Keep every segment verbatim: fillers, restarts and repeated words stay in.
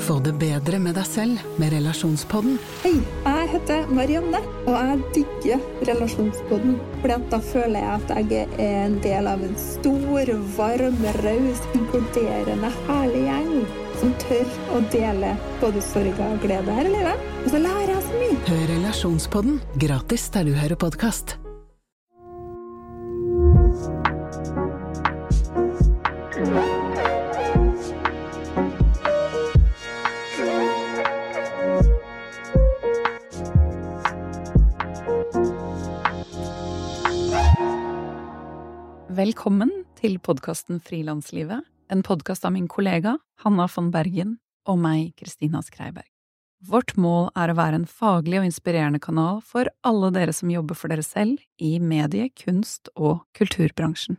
Få det bedre med deg selv med Relasjonspodden. Hei, jeg heter Marianne, og jeg digger Relasjonspodden. Fordi at da føler jeg at jeg er en del av en stor, varm, raus, inkluderende, herlig gjeng som tør å dele både sorg og glede her i livet. Og så lærer jeg så mye. Hør Relasjonspodden gratis der du hører podcast. Velkommen til podcasten Frilanslivet, en podcast av min kollega Hanna von Bergen og meg, Kristina Skreiberg. Vårt mål er å være en faglig og inspirerende kanal for alle dere som jobber for dere selv i medie-, kunst- og kulturbransjen.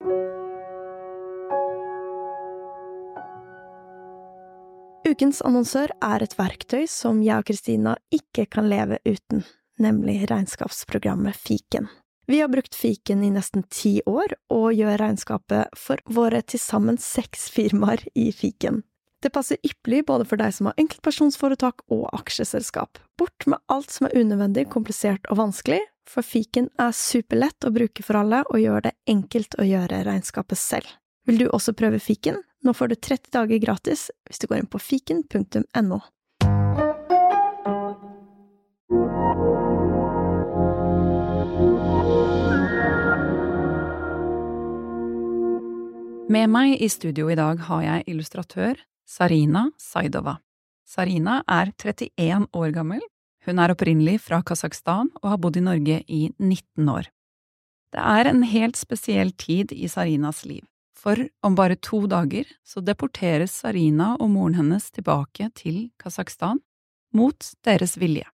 Ukens annonsør er et verktøy som jeg og Kristina ikke kan leve uten, nemlig regnskapsprogrammet Fiken. Vi har brukt Fiken i nesten ti år, og gjør regnskapet for våre til sammen seks firmaer i Fiken. Det passer ypperlig både for deg som har enkeltpersonsforetak og aksjeselskap. Bort med alt som er unødvendig, komplisert og vanskelig, for Fiken er superlett å bruke for alle, og gjør det enkelt å gjøre regnskapet selv. Vil du også prøve Fiken? Nå får du tretti dager gratis hvis du går inn på fiken punktum no. Med meg i studio i dag har jeg illustratør Zarina Saidova. Zarina er trettien år gammel, hun er opprinnelig fra Kazakhstan og har bodd i Norge i nitten år. Det er en helt spesiell tid i Zarinas liv, for om bare to dager så deporteres Zarina og moren hennes tilbake til Kazakhstan mot deres vilje.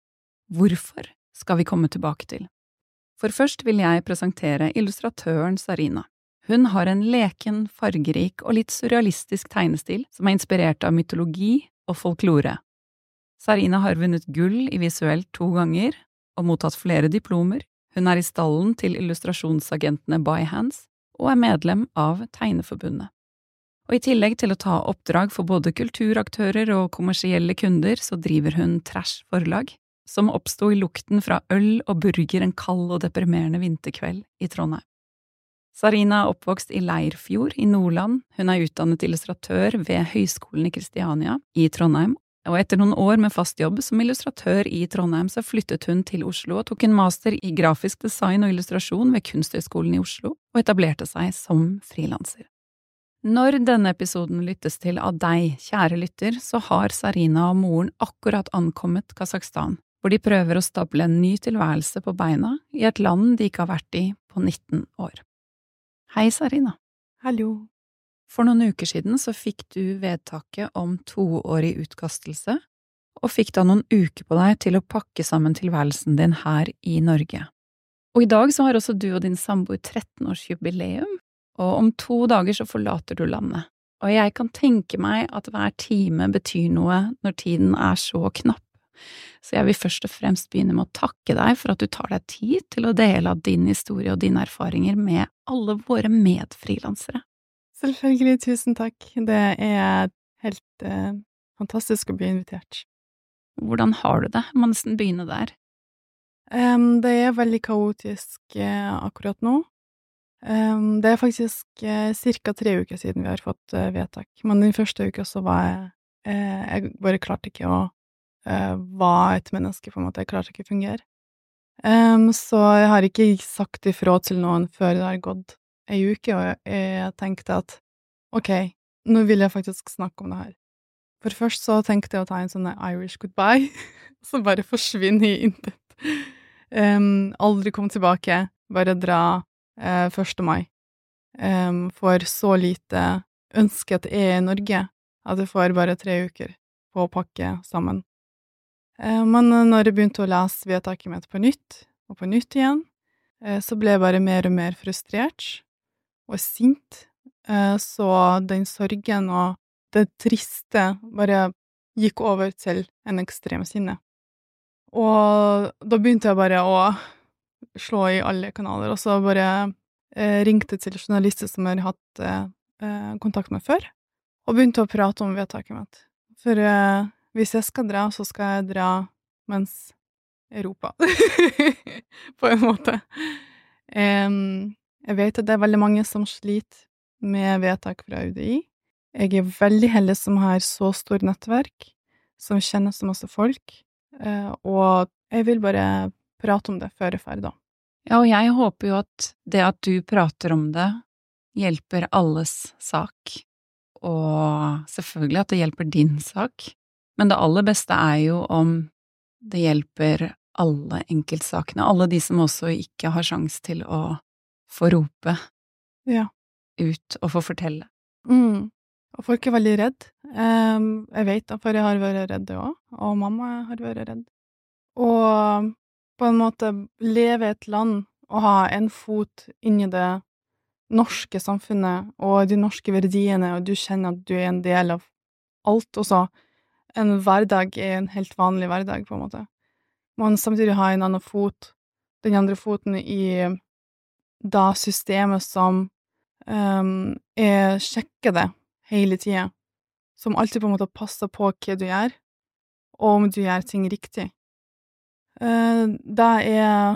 Hvorfor skal vi komme tilbake til? For først vil jeg presentere illustratøren Zarina. Hun har en leken, fargerik og litt surrealistisk tegnestil som er inspirert av mytologi og folklore. Zarina har vunnet gull i visuelt to ganger og mottatt flere diplomer. Hun er i stallen til illustrasjonsagentene By Hands og er medlem av Tegneforbundet. Og i tillegg til å ta oppdrag for både kulturaktører og kommersielle kunder så driver hun Trash Forlag, som oppstod i lukten fra øl og burger en kald og deprimerende vinterkveld i Trondheim. Zarina er oppvokst i Leirfjord i Nordland, hun er utdannet illustratør ved Høgskolen i Kristiania i Trondheim, og etter noen år med fast jobb som illustratør i Trondheim så flyttet hun til Oslo og tok en master i grafisk design og illustrasjon ved Kunsthøgskolen i Oslo og etablerte seg som frilanser. Når denne episoden lyttes til av deg, kjære lytter, så har Zarina og moren akkurat ankommet Kazakhstan, hvor de prøver å stable en ny tilværelse på beina i et land de ikke har vært i på nitten år. Hei, Zarina. Hallo. For noen uker siden så fikk du vedtaket om toårig utkastelse, og fikk da noen uker på deg til å pakke sammen tilværelsen din her i Norge. Og i dag så har også du og din samboer tretten-årsjubileum, og om to dager så forlater du landet. Og jeg kan tenke meg at hver time betyr noe når tiden er så knapp. Så jeg vil først og fremst begynne med å takke deg for at du tar deg tid til å dele av din historie og dine erfaringer med alle våre medfrilansere. Selvfølgelig, tusen takk. Det er helt eh, fantastisk å bli invitert. Hvordan har du det? Jeg må nesten begynne der. Um, det er veldig kaotisk eh, akkurat nå. Um, det er faktisk eh, cirka tre uker siden vi har fått eh, vedtak. Men den første uka så var jeg, eh, jeg bare klarte ikke å Uh, var et menneske, på en måte. Jeg klarte ikke å fungere. Um, så jeg har ikke sagt ifra til noen før det har gått ei uke, og jeg, jeg tenkte at ok, nå vil jeg faktisk snakke om det her. For først så tenkte jeg å ta en sånn Irish goodbye, så bare forsvinne i intet. Um, aldri komme tilbake, bare dra uh, første mai. Um, for så lite ønske at jeg er i Norge, at jeg får bare tre uker på å pakke sammen. Men når jeg begynte å lese vedtaket mitt på nytt, og på nytt igjen, så ble jeg bare mer og mer frustrert og sint. Så den sorgen og det triste bare gikk over til en ekstrem sinne. Og da begynte jeg bare å slå i alle kanaler, og så bare ringte til journalister som jeg har hatt kontakt med før, og begynte å prate om vedtaket mitt. For uh, hvis jeg skal dra, så skal jeg dra mens Europa, på en måte. Um, jeg vet at det er veldig mange som sliter med vedtak fra U D I. Jeg er veldig heldig som har så stor nettverk, som kjenner så masse folk, uh, og jeg vil bare prate om det før jeg er ferdig da. Ja, og jeg håper jo at det at du prater om det, hjelper alles sak, og selvfølgelig at det hjelper din sak, men det aller beste er jo om det hjelper alle enkeltsakene, alle de som også ikke har sjans til å få rope Ja. ut og få fortelle. Mm. Og folk er veldig redd. Um, jeg vet da, for jeg har vært redd også, og mamma har vært redd. Og på en måte leve i et land og ha en fot inn i det norske samfunnet og de norske verdiene, og du kjenner at du er en del av alt også. En hverdag er en helt vanlig hverdag, på en måte. Man samtidig har en annen fot, den andre foten i da systemet som um, er sjekker det hele tiden, som alltid på en måte passer på hva du gjør, og om du gjør ting riktig. Uh, det er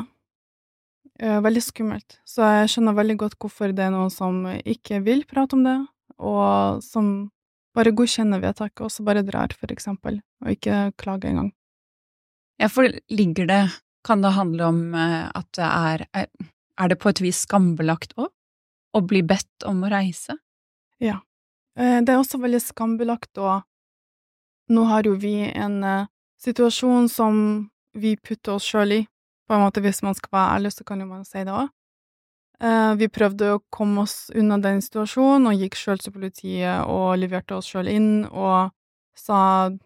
uh, veldig skummelt, så jeg skjønner veldig godt hvorfor det er noen som ikke vil prate om det, og som bare godkjenner vedtaket, og så bare drar, for eksempel, og ikke klager engang. Ja, for ligger det, kan det handle om uh, at det er, er, er det på et vis skambelagt også, å bli bedt om å reise? Ja. Uh, det er også veldig skambelagt, og nå har jo vi en uh, situasjon som vi putter oss selv i, på en måte hvis man skal være ærlig, så kan jo man si det også. Uh, vi prøvde å komme oss unna den situasjonen, og gikk selv til politiet, og leverte oss selv inn, og sa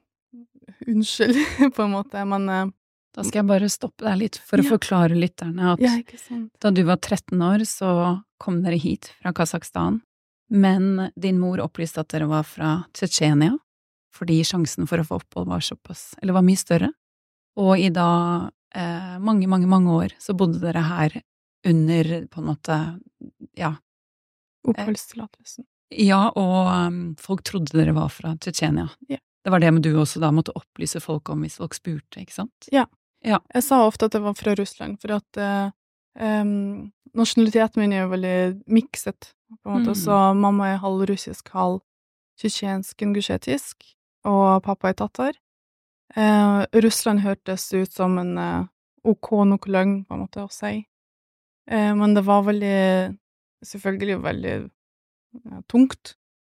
unnskyld, på en måte, men uh, Da skal jeg bare stoppe deg litt for å Ja. forklare lytterne at ja, ikke sant. da du var tretten år, så kom dere hit fra Kasakhstan, men din mor opplyste at dere var fra Tsjetsjenia, fordi sjansen for å få opphold var såpass, eller var mye større. Og i da eh, mange, mange, mange år så bodde dere her under, på en måte, ja, Oppholdstillatelsen. ja, og um, folk trodde dere var fra Tsjetsjenia. Ja. Det var det med du også da måtte opplyse folk om hvis folk spurte, ikke sant? Ja. Ja. Jeg sa ofte at det var fra Russland, for at uh, um, nasjonaliteten min er jo veldig mikset, på en måte, Mm. så mamma er halv russisk, halv tsjetsjensk, ingusjetisk, og pappa er tatar. Uh, Russland hørtes ut som en uh, ok nok løgn, på en måte, å si. Uh, men det var veldig, selvfølgelig veldig uh, tungt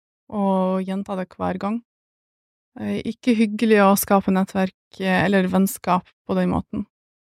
å gjenta det hver gang. Uh, ikke hyggelig å skape nettverk uh, eller vennskap på den måten.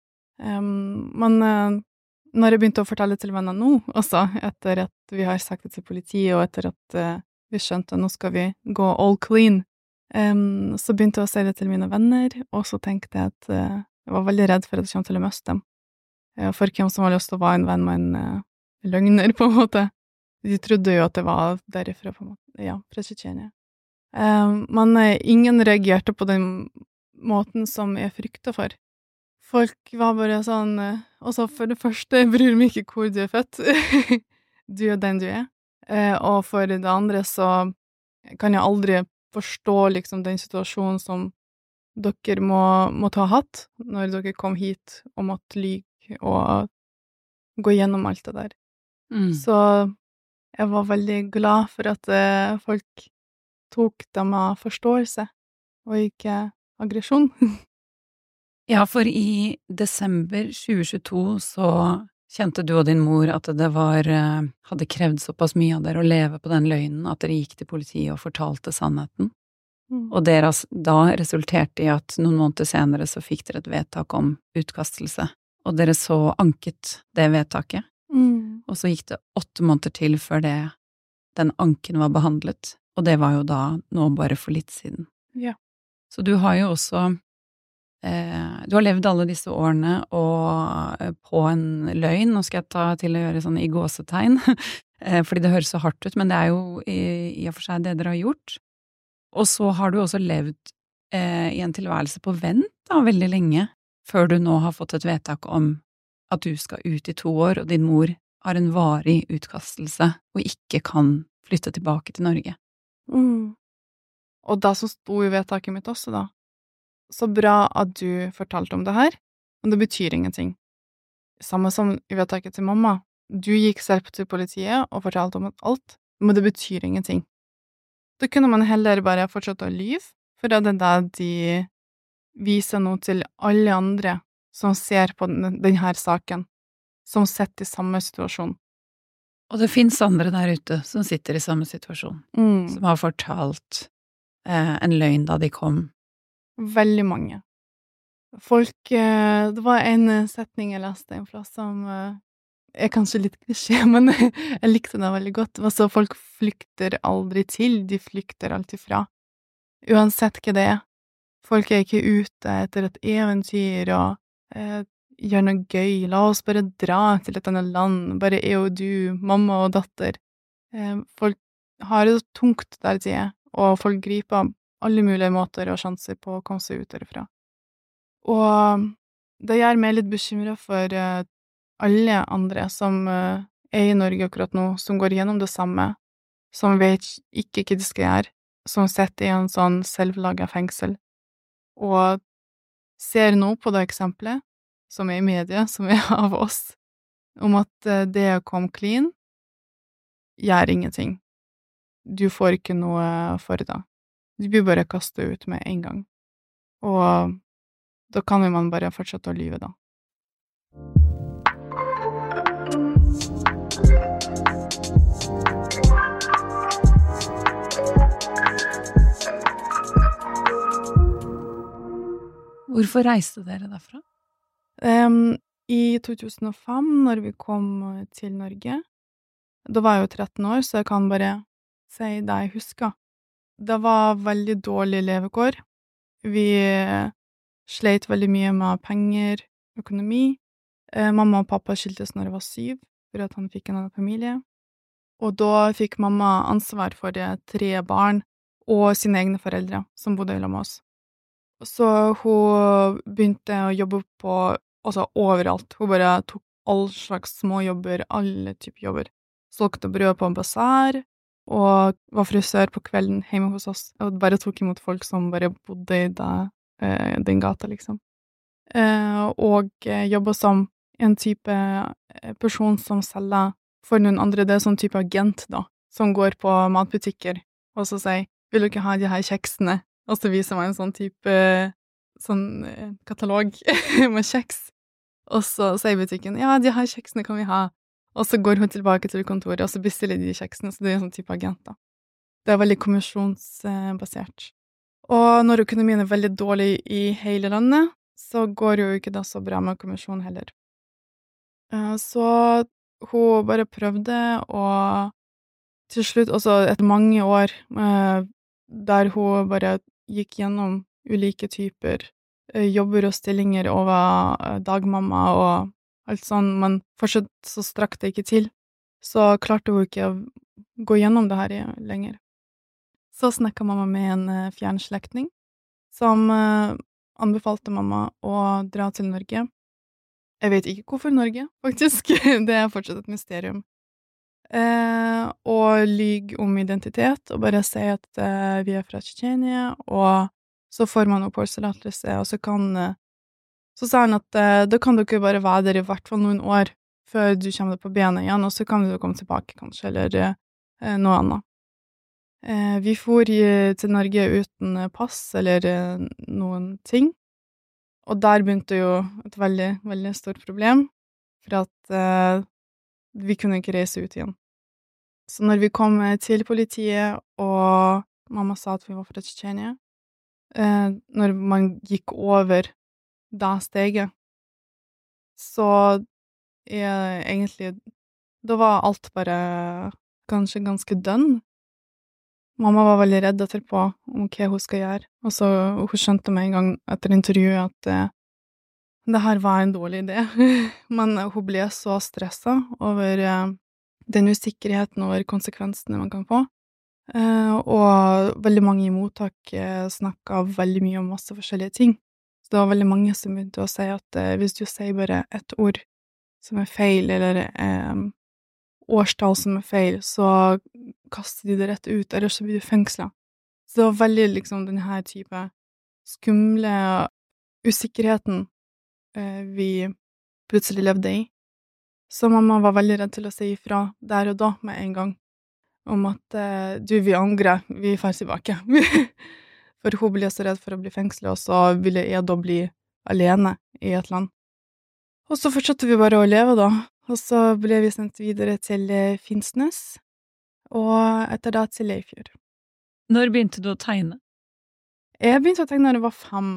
Um, men uh, når jeg begynte å fortelle til venner nå, også, etter at vi har sagt det til politiet, og etter at uh, vi skjønte nå skal vi gå all clean, um, så begynte jeg å si det til mine venner, og så tenkte jeg at uh, jeg var veldig redd for at jeg kom til å miste dem. Uh, for hvem som har lyst til å være en venn med en uh, løgner, på en måte. De trodde jo at det var derifra, på en måte. Ja, fra Tsjetsjenia. Um, men uh, ingen reagerte på den måten som jeg frykta for. Folk var bare sånn, uh, også for det første, jeg bryr meg ikke hvor du er født. Du er den du er. Uh, og for det andre så kan jeg aldri forstå liksom den situasjonen som dere må, måtte ha hatt når dere kom hit og måtte lyge og gå gjennom alt det der. Mm. Så jeg var veldig glad for at uh, folk tok det med forståelse, og ikke aggresjon. Ja, for i desember tjue tjueto så kjente du og din mor at det var, eh, hadde krevd såpass mye av dere å leve på den løgnen at dere gikk til politiet og fortalte sannheten. Mm. Og det da resulterte i at noen måneder senere så fikk dere et vedtak om utkastelse, og dere så anket det vedtaket, Mm. og så gikk det åtte måneder til før det, den anken var behandlet, og det var jo da nå bare for litt siden. Ja. Så du har jo også eh, du har levd alle disse årene og eh, på en løgn, nå skal jeg ta til å gjøre sånn i gåsetegn, eh, fordi det høres så hardt ut, men det er jo i, i og for seg det dere har gjort. Og så har du også levd eh, i en tilværelse på vent da, veldig lenge, før du nå har fått et vedtak om at du skal ut i to år, og din mor har en varig utkastelse og ikke kan flytte tilbake til Norge. Mm. Og det som sto i vedtaket mitt også da, så bra at du fortalte om det her, men det betyr ingenting. Samme som i vedtaket til mamma. Du gikk selv til politiet og fortalte om alt, men det betyr ingenting. Da kunne man heller bare fortsette å lyve, for det er det de viser noe til alle andre som ser på den, denne saken, som sitter i samme situasjon. Og det finnes andre der ute som sitter i samme situasjon, Mm. som har fortalt eh, en løgn da de kom. Veldig mange. Folk, eh, det var en setning jeg leste en plass som eh, er kanskje litt klisjé, men jeg likte det veldig godt. Det var så folk flykter aldri til, de flykter alltid fra. Uansett hva det er. Folk er ikke ute etter et eventyr og eh, gjør noe gøy. La oss bare dra til et annet land, bare jeg og du, mamma og datter. Eh, folk har det tungt der de er, og folk griper alle mulige måter og sjanser på å komme seg ut derfra. Og det gjør meg litt bekymret for eh, alle andre som eh, er i Norge akkurat nå, som går gjennom det samme, som vet ikke hva de skal gjøre, som sitter i en sånn selvlaget fengsel, og ser nå på det eksempelet, som er i media, som er av oss, om at eh, det å komme clean gjør ingenting. Du får ikke noe for det. Du blir bare kastet ut med en gang. Og da kan jo man bare fortsette å lyve, da. Hvorfor reiste dere derfra? Um, I to tusen og fem, når vi kom til Norge, da var jeg jo tretten år, så jeg kan bare si det jeg husker. Det var veldig dårlig levekår. Vi sleit veldig mye med penger, økonomi. Eh, mamma og pappa skiltes når jeg var syv, for at han fikk en annen familie. Og da fikk mamma ansvar for tre barn og sine egne foreldre, som bodde sammen med oss. Så hun begynte å jobbe på, altså overalt. Hun bare tok all slags småjobber, alle typer jobber. Solgte brød på en basar, og var frisør på kvelden hjemme hos oss, og bare tok imot folk som bare bodde i da, eh, den gata, liksom. Eh, og eh, jobbet som en type person som selger for noen andre. Det er sånn type agent, da, som går på matbutikker, og så sier, vil du ikke ha de her kjeksene? Og så viser man en sånn type sånn eh, katalog med kjeks. Og så sier butikken, ja, de her kjeksene kan vi ha. Og så går hun tilbake til kontoret, og så bestiller de kjeksene, så det er en sånn type agent, da. Det er veldig kommisjonsbasert. Og når økonomien er veldig dårlig i hele landet, så går jo ikke det så bra med kommisjon heller. Så hun bare prøvde, og til slutt, også etter mange år, der hun bare gikk gjennom ulike typer jobber og stillinger og var dagmamma og alt sånn, men fortsatt så strakk det ikke til, så klarte hun ikke å gå gjennom det her lenger. Så snakket mamma med en fjernslektning, som anbefalte mamma å dra til Norge. Jeg vet ikke hvorfor Norge, faktisk. Det er fortsatt et mysterium. Eh, og lyg om identitet, og bare si at eh, vi er fra Tsjetsjenia, og så får man oppholdstillatelse, og så kan eh, så sa han at eh, da kan du ikke bare være der i hvert fall noen år før du kommer på bena igjen, og så kan du komme tilbake kanskje, eller eh, noe annet. Eh, vi for til Norge uten pass eller eh, noen ting, og der begynte jo et veldig, veldig stort problem, for at eh, vi kunne ikke reise ut igjen. Så når vi kom til politiet, og mamma sa at vi var fra Tsjetsjenia, eh, når man gikk over det steget, så er egentlig, da var alt bare kanskje ganske dønn. Mamma var veldig redd etterpå om hva hun skal gjøre, og så hun skjønte med en gang etter intervjuet at eh, det her var en dårlig idé. Men hun ble så stresset over eh, den usikkerheten over konsekvensene man kan få. Eh, og veldig mange i mottak eh, snakket veldig mye om masse forskjellige ting. Så det var veldig mange som begynte å si at eh, hvis du sier bare ett ord som er feil, eller eh, årstall som er feil, så kaster de det rett ut, eller så blir du fengslet. Så det var veldig liksom den her type skumle usikkerheten eh, vi plutselig levde i. Så mamma var veldig redd til å si ifra der og da med en gang om at eh, du, vi angrer, vi får tilbake. For hun ble så redd for å bli fengslet, og så ville jeg da bli alene i et land. Og så fortsatte vi bare å leve da, og så ble vi sendt videre til eh, Finnsnes, og etter det til Leifjord. Når begynte du å tegne? Jeg begynte å tegne da jeg var fem.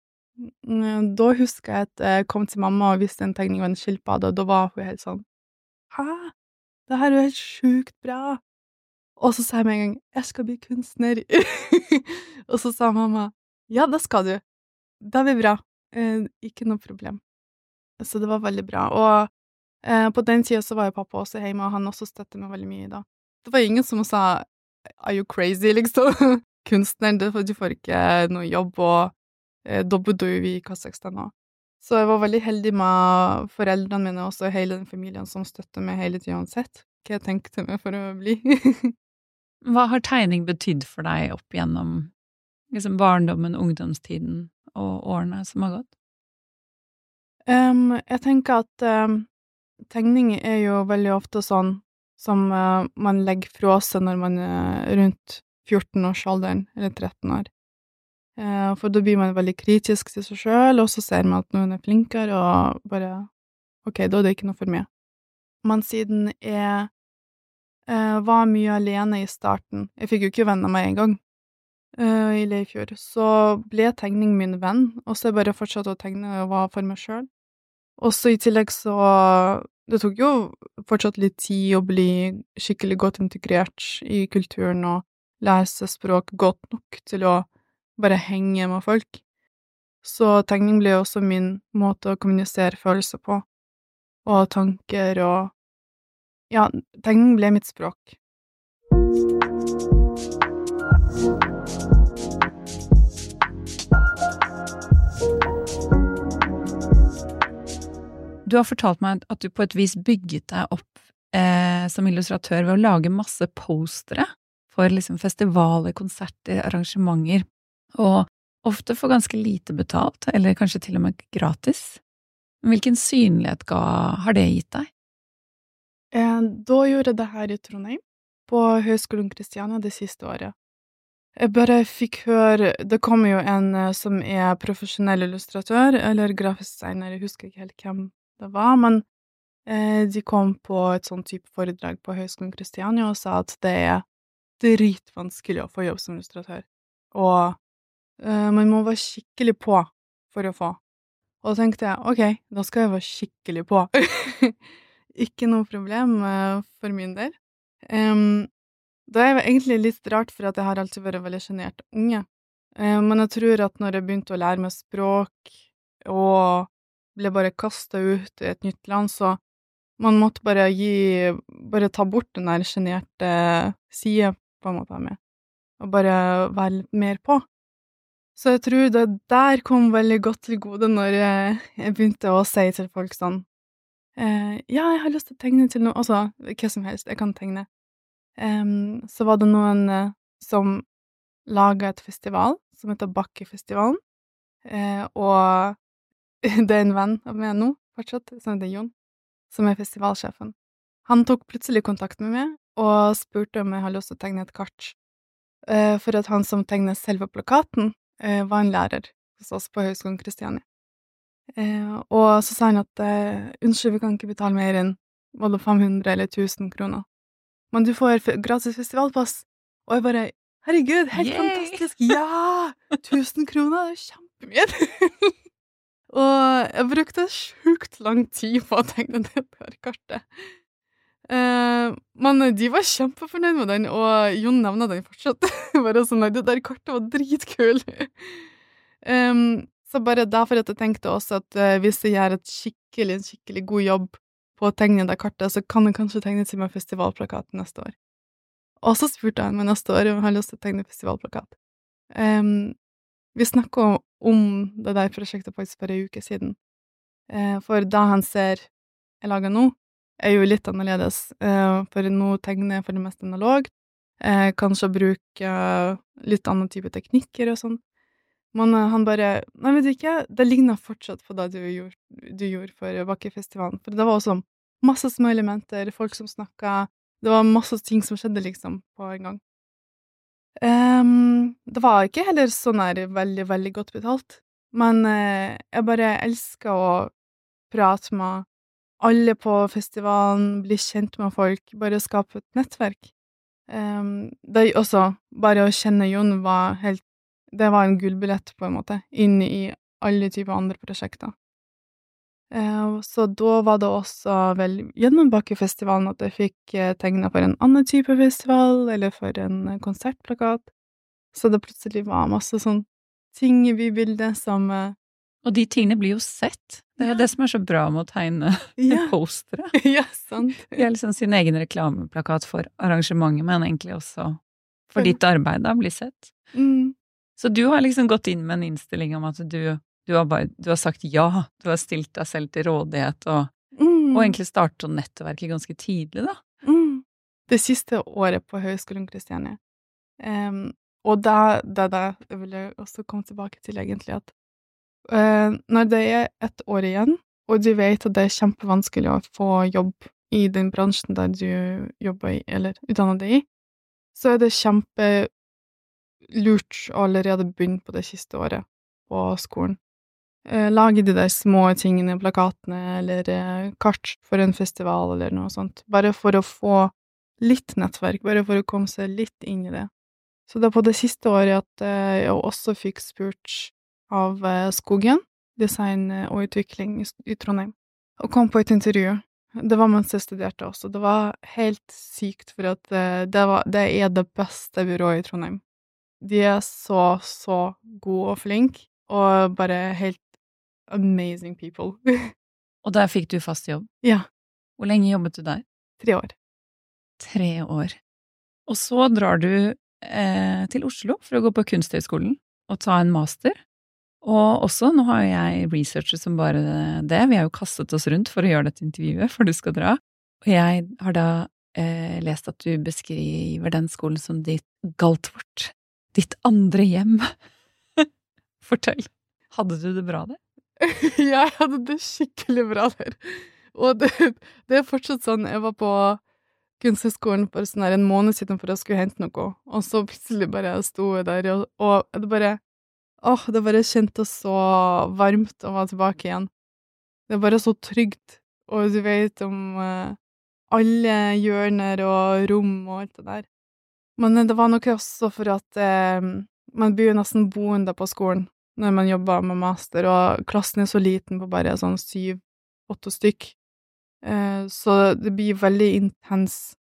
Mm, Da husker jeg at jeg kom til mamma og visste en tegning av en skilpadde, og da var hun helt sånn, «Hæ? Det her er jo helt sjukt bra!» Og så sa jeg med en gang, «Jeg skal bli kunstner!» Og så sa mamma, «Ja, det skal du. Det blir bra. Eh, ikke noe problem.» Så det var veldig bra. Og eh, på den tiden så var jo pappa også hjemme, og han også støttet meg veldig mye da. Det var ingen som sa, «Are you crazy?» liksom. Kunstner, det- du får ikke noe jobb, og eh, da bodde jo vi i Kazakhstan også. Så jeg var veldig heldig med foreldrene mine, og også hele den familien som støttet meg hele tiden uansett hva jeg tenkte meg for å bli. Hva har tegning betydd for deg opp gjennom liksom barndommen, ungdomstiden og årene som har gått? Em, jeg tenker at em, tegning er jo veldig ofte sånn som eh, man legger fra seg når man er rundt fjorten-årsalderen, eller tretten år. Eh, for da blir man veldig kritisk til seg selv, og så ser man at noen er flinkere, og bare, ok, da er det ikke noe for meg. Men siden jeg eh, var mye alene i starten, jeg fikk jo ikke venner med en gang, eh, i Leifjord, så ble tegning min venn, og så jeg bare fortsatte å tegne og var for meg selv. Og så i tillegg så, det tok jo fortsatt litt tid å bli skikkelig godt integrert i kulturen og lese språk godt nok til å bare henge med folk. Så tegning ble også min måte å kommunisere følelser på, og tanker, og ja, tegning ble mitt språk. Du har fortalt meg at du på et vis bygget deg opp eh, som illustratør ved å lage masse postere for liksom festivaler, konserter, arrangementer, og ofte for ganske lite betalt, eller kanskje til og med gratis. Hvilken synlighet ga, har det gitt deg? Eh, Da gjorde jeg det her i Trondheim, på Høgskolen Kristiania det siste året. Jeg bare fikk høre, det kommer jo en eh, som er profesjonell illustratør, eller grafisk designer, jeg husker ikke helt hvem det var, men eh, de kom på et sånn type foredrag på Høgskolen Kristiania og sa at det er dritvanskelig å få jobb som illustratør, og eh, man må være skikkelig på for å få. Og da tenkte jeg, ok, da skal jeg være skikkelig på. Ikke noe problem eh, for min del. Em, det er jo egentlig litt rart, for at jeg har alltid vært veldig genert unge. Eh, men jeg tror at når jeg begynte å lære meg språk, og ble bare kastet ut i et nytt land, så man måtte bare gi, bare ta bort den der generte siden på en måte av meg, og bare være litt mer på. Så jeg tror det der kom veldig godt til gode når jeg, jeg begynte å si til folk sånn, eh, ja, jeg har lyst til å tegne til noe, altså, hva som helst, jeg kan tegne. Em, så var det noen eh, som laget et festival, som heter Bakkefestivalen, eh, og det er en venn av meg nå, fortsatt, som heter Jon, som er festivalsjefen. Han tok plutselig kontakt med meg, og spurte om jeg har lyst til å tegne et kart, eh, for at han som tegnet selve plakaten, eh, var en lærer hos oss på Høgskolen Kristiania. Eh, og så sa han at, eh, unnskyld, vi kan ikke betale mer enn både fem hundre eller tusen kroner. Men du får f- gratis festivalpass. Og jeg bare, herregud, helt Yay! fantastisk, ja! tusen kroner, det er kjempemye. Og jeg brukte sjukt lang tid på å tegne det her kartet. Eh, men de var kjempefornøyd med den, og Jon nevner den fortsatt. Bare sånn, nei, det der kartet var dritkul. Em, så bare derfor at jeg tenkte også at eh, hvis jeg gjør et skikkelig, en skikkelig god jobb på å tegne det kartet, så kan jeg kanskje tegne til meg festivalplakat neste år. Og så spurte han meg neste år om jeg har lyst til å tegne festivalplakat. Em, vi snakket om om det der prosjektet faktisk for en uke siden. Eh, for da han ser jeg lager nå, er jo litt annerledes, eh, for nå tegner jeg for det meste analogt, eh, kanskje bruke litt annen type teknikker og sånn. Men eh, han bare, nei, vet du ikke, det ligner fortsatt på det du gjorde, du gjorde for Bakkefestivalen, for det var også masse små elementer, folk som snakket, det var masse ting som skjedde liksom på en gang. Um, det var ikke heller sånn her veldig, veldig godt betalt, men eh, jeg bare elsker å prate med alle på festivalen, bli kjent med folk, bare skape et nettverk. Um, det er også, bare å kjenne Jon var helt, det var en gullbillett på en måte, inn i alle typer andre prosjekter. Uh, så da var det også vel gjennom Bakkefestivalen at jeg fikk uh, tegnet for en annen type festival, eller for en uh, konsertplakat. Så det plutselig var masse sånn ting i bybildet som uh, Og de tingene blir jo sett. Det er jo det som er så bra med å tegne Ja. postere. Ja, sant. Det er liksom sin egen reklameplakat for arrangementet, men egentlig også for For- ditt arbeid da blir sett. Mm. Så du har liksom gått inn med en innstilling om at du, du, har, bare, du har sagt ja, du har stilt deg selv til rådighet, og, Mm. og egentlig startet nettverket ganske tidlig da. Mm. Det siste året på Høgskolen Kristiania. Um, og da, da, da jeg vil jeg også komme tilbake til egentlig at uh, når det er ett år igjen, og du vet at det er kjempevanskelig å få jobb i den bransjen der du jobber i, eller utdanner deg i, så er det kjempelurt å allerede begynne på det siste året på skolen. Uh, lage de der små tingene, plakatene, eller uh, kart for en festival, eller noe sånt. Bare for å få litt nettverk, bare for å komme seg litt inn i det. Så det er på det siste året at uh, jeg også fikk spurt av uh, Skogen, design og utvikling i, i Trondheim, og kom på et intervju. Det var mens jeg studerte også. Det var helt sykt, for at uh, det, var, det er det beste byrået i Trondheim. De er så, så gode og flinke, og bare helt amazing people. Og der fikk du fast jobb. Ja, Hvor lenge jobbet du der? tre år. Tre år. Og så drar du eh, til Oslo for å gå på Kunsthøgskolen og ta en master. Og også, nå har jeg researchet som bare det, vi har jo kastet oss rundt for å gjøre dette intervjuet, for du skal dra. Og jeg har da eh, lest at du beskriver den skolen som ditt Galtvort, ditt andre hjem. Fortell. Hadde du det bra der? Ja, jeg hadde det skikkelig bra der. Og det, det er fortsatt sånn, jeg var på Kunsthøgskolen for sånn her en måned siden for å skulle hente noe, og så plutselig bare sto jeg der, og, og det bare, åh, det bare kjentes så varmt å være tilbake igjen. Det er bare så trygt, og du vet om uh, alle hjørner og rom og alt det der. Men det var nok også for at uh, man blir jo nesten boende på skolen når man jobber med master, og klassen er så liten på bare sånn syv, åtte stykk. Uh, så det blir veldig intens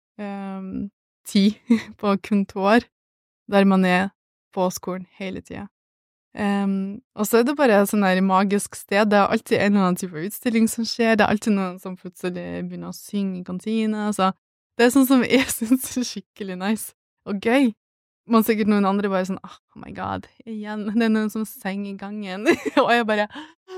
um, tid på kun to år, der man er på skolen hele tiden. Um, og så er det bare et sånn der magisk sted. Det er alltid en eller annen type utstilling som skjer, det er alltid noen som plutselig begynner å synge i kantina, så det er sånn som jeg synes er skikkelig nice og gøy. Men sikkert noen andre bare sånn, oh my god, igjen, det er noen som senger i gangen, og jeg bare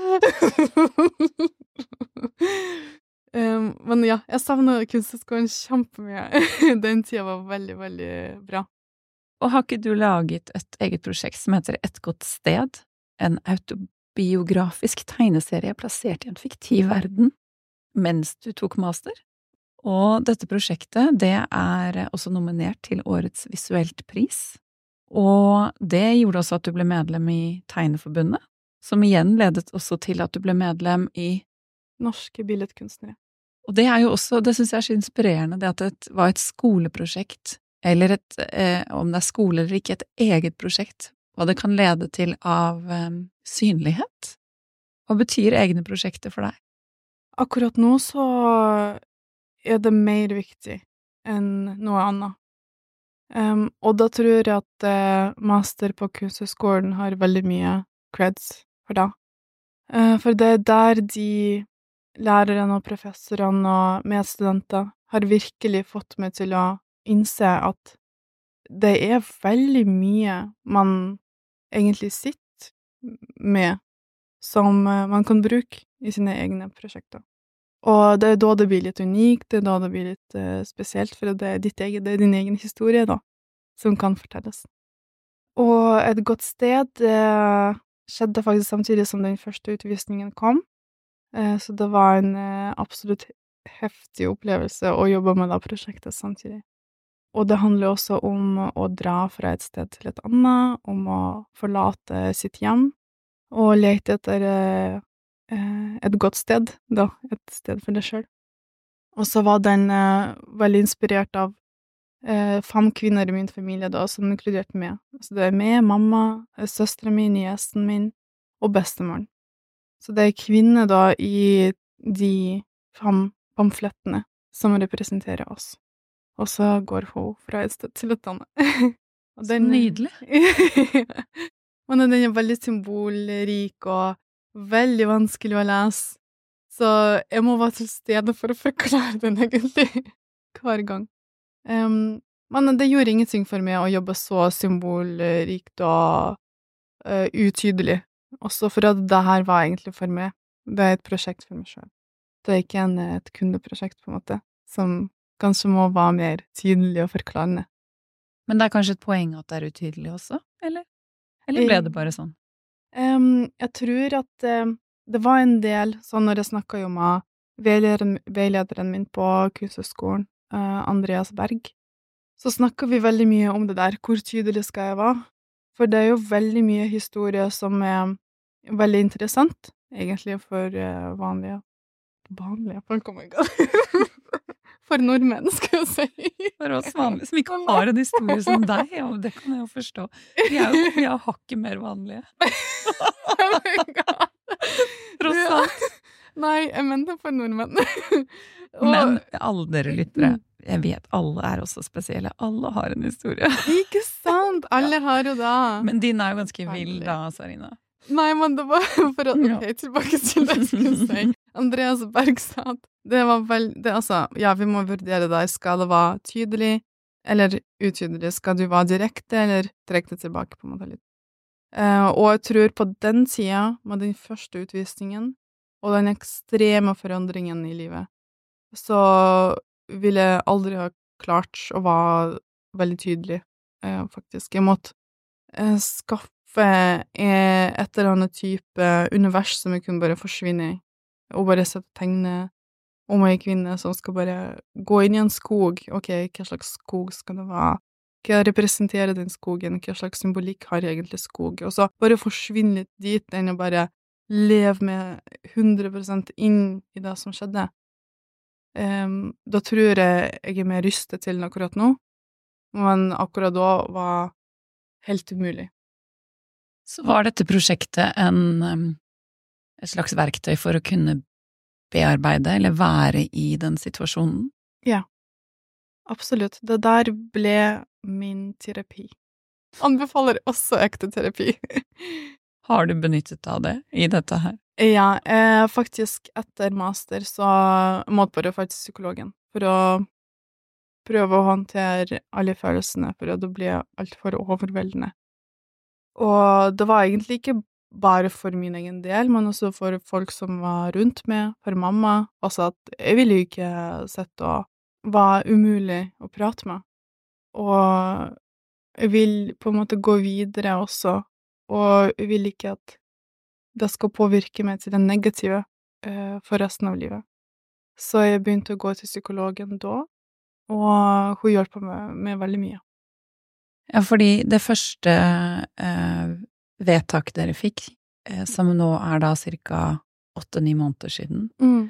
um, men ja, jeg savner Kunsthøgskolen kjempemye. Den tiden var veldig, veldig bra. Og har ikke du laget et eget prosjekt som heter Et godt sted? En autobiografisk tegneserie plassert i en fiktiv verden mens du tok master? Og dette prosjektet, det er også nominert til Årets visuelt pris. Og det gjorde også at du ble medlem i Tegneforbundet, som igjen ledet også til at du ble medlem i Norske billedkunstnere. Og det er jo også, det synes jeg er så inspirerende, det at det var et skoleprosjekt, eller et, eh, om det er skole eller ikke, et eget prosjekt, hva det kan lede til av eh, synlighet. Hva betyr egne prosjekter for deg? Akkurat nå så er det mer viktig enn noe annet. Um, og da tror jeg at uh, master på Kunsthøgskolen har veldig mye creds for det. Uh, for det er der de lærerne og professorene og medstudenter har virkelig fått meg til å innse at det er veldig mye man egentlig sitter med som uh, man kan bruke i sine egne prosjekter. Og det er da det blir litt unikt, det er da det blir litt uh, spesielt, for det er, ditt eget, det er din egen historie, da. som kan fortelles. Og et godt sted eh, skjedde faktisk samtidig som den første utvisningen kom, eh, så det var en eh, absolutt heftig opplevelse å jobbe med det prosjektet samtidig. Og det handler også om å dra fra et sted til et annet, om å forlate sitt hjem, og lete etter eh, et godt sted, da, et sted for deg selv. Og så var den eh, veldig inspirert av eh, fem kvinner i min familie da, som inkluderte meg. Så det er meg, mamma, søsteren min, niesen min og bestemoren. Så det er kvinner da i de fem pamflettene som representerer oss. Og så går hun fra et sted til et annet. Og Så nydelig. Men den er veldig symbolrik og veldig vanskelig å lese. Så jeg må være til stede for å forklare den egentlig hver gang. Um, men det gjorde ingenting for meg å jobbe så symbolrikt og uh, utydelig. Også for at det her var egentlig for meg. Det er et prosjekt for meg selv. Det er ikke en, et kundeprosjekt, på en måte, som kanskje må være mer tydelig og forklarende. Men det er kanskje et poeng at det er utydelig også, eller? Eller ble det bare sånn? Um, jeg tror at um, det var en del, sånn når jeg snakket jo med veilederen, veilederen min på kunsthøgskolen, uh, Andreas Berg, så snakket vi veldig mye om det der, hvor tydelig skal jeg være? For det er jo veldig mye historie som er veldig interessant, egentlig for uh, vanlige, vanlige folk, oh my god. For nordmenn, skal jeg si. For oss vanlige, som ikke har en historie som deg, ja, det kan jeg jo forstå. Vi er jo vi er hakket mer vanlige. Oh my god. Tross alt. Nei, jeg mente for nordmenn. Og, men alle dere lyttere, jeg vet, alle er også spesielle. Alle har en historie. Ikke sant? Alle har jo det. Men din er jo ganske vild da, Sarina. Nei, men det var for å ok, tilbake til det jeg skulle si. Andreas Berg sa at det var vel, det, altså, ja, vi må vurdere der, skal det være tydelig eller utydelig, skal du være direkte eller trekke det tilbake på en måte litt. Uh, og jeg tror på den tida, med den første utvisningen, og den ekstreme forandringen i livet, så ville jeg aldri ha klart å være veldig tydelig, uh, faktisk. Jeg måtte uh, skaffe et eller annet type univers som jeg kunne bare forsvinne i, og bare sette tegne om ei kvinne som skal bare gå inn i en skog. Ok, hva slags skog skal det være? Hva representerer den skogen? Hva slags symbolikk har egentlig skog? Og så bare forsvinne litt dit, enn å bare leve med hundre prosent inn i det som skjedde. Um, da tror jeg jeg er mer rystet til den akkurat nå, men akkurat da var helt umulig. Så var dette prosjektet en, et slags verktøy for å kunne bearbeide eller være i den situasjonen? Ja, absolutt. Det der ble min terapi. Anbefaler også ekte terapi. Har du benyttet av det i dette her? Ja, eh, faktisk etter master så måtte bare faktisk psykologen for å prøve å håndtere alle følelsene, for det ble alt for overveldende. Og det var egentlig ikke bare for min egen del, men også for folk som var rundt meg, for mamma. Altså at jeg ville jo ikke sett og var umulig å prate med. Og jeg vil på en måte gå videre også, og jeg vil ikke at det skal påvirke meg til det negative eh, for resten av livet. Så jeg begynte å gå til psykologen da, og hun hjelper meg med veldig mye. Ja, fordi det første eh, vedtak dere fikk, eh, som nå er da cirka åtte-ni måneder siden, Mm.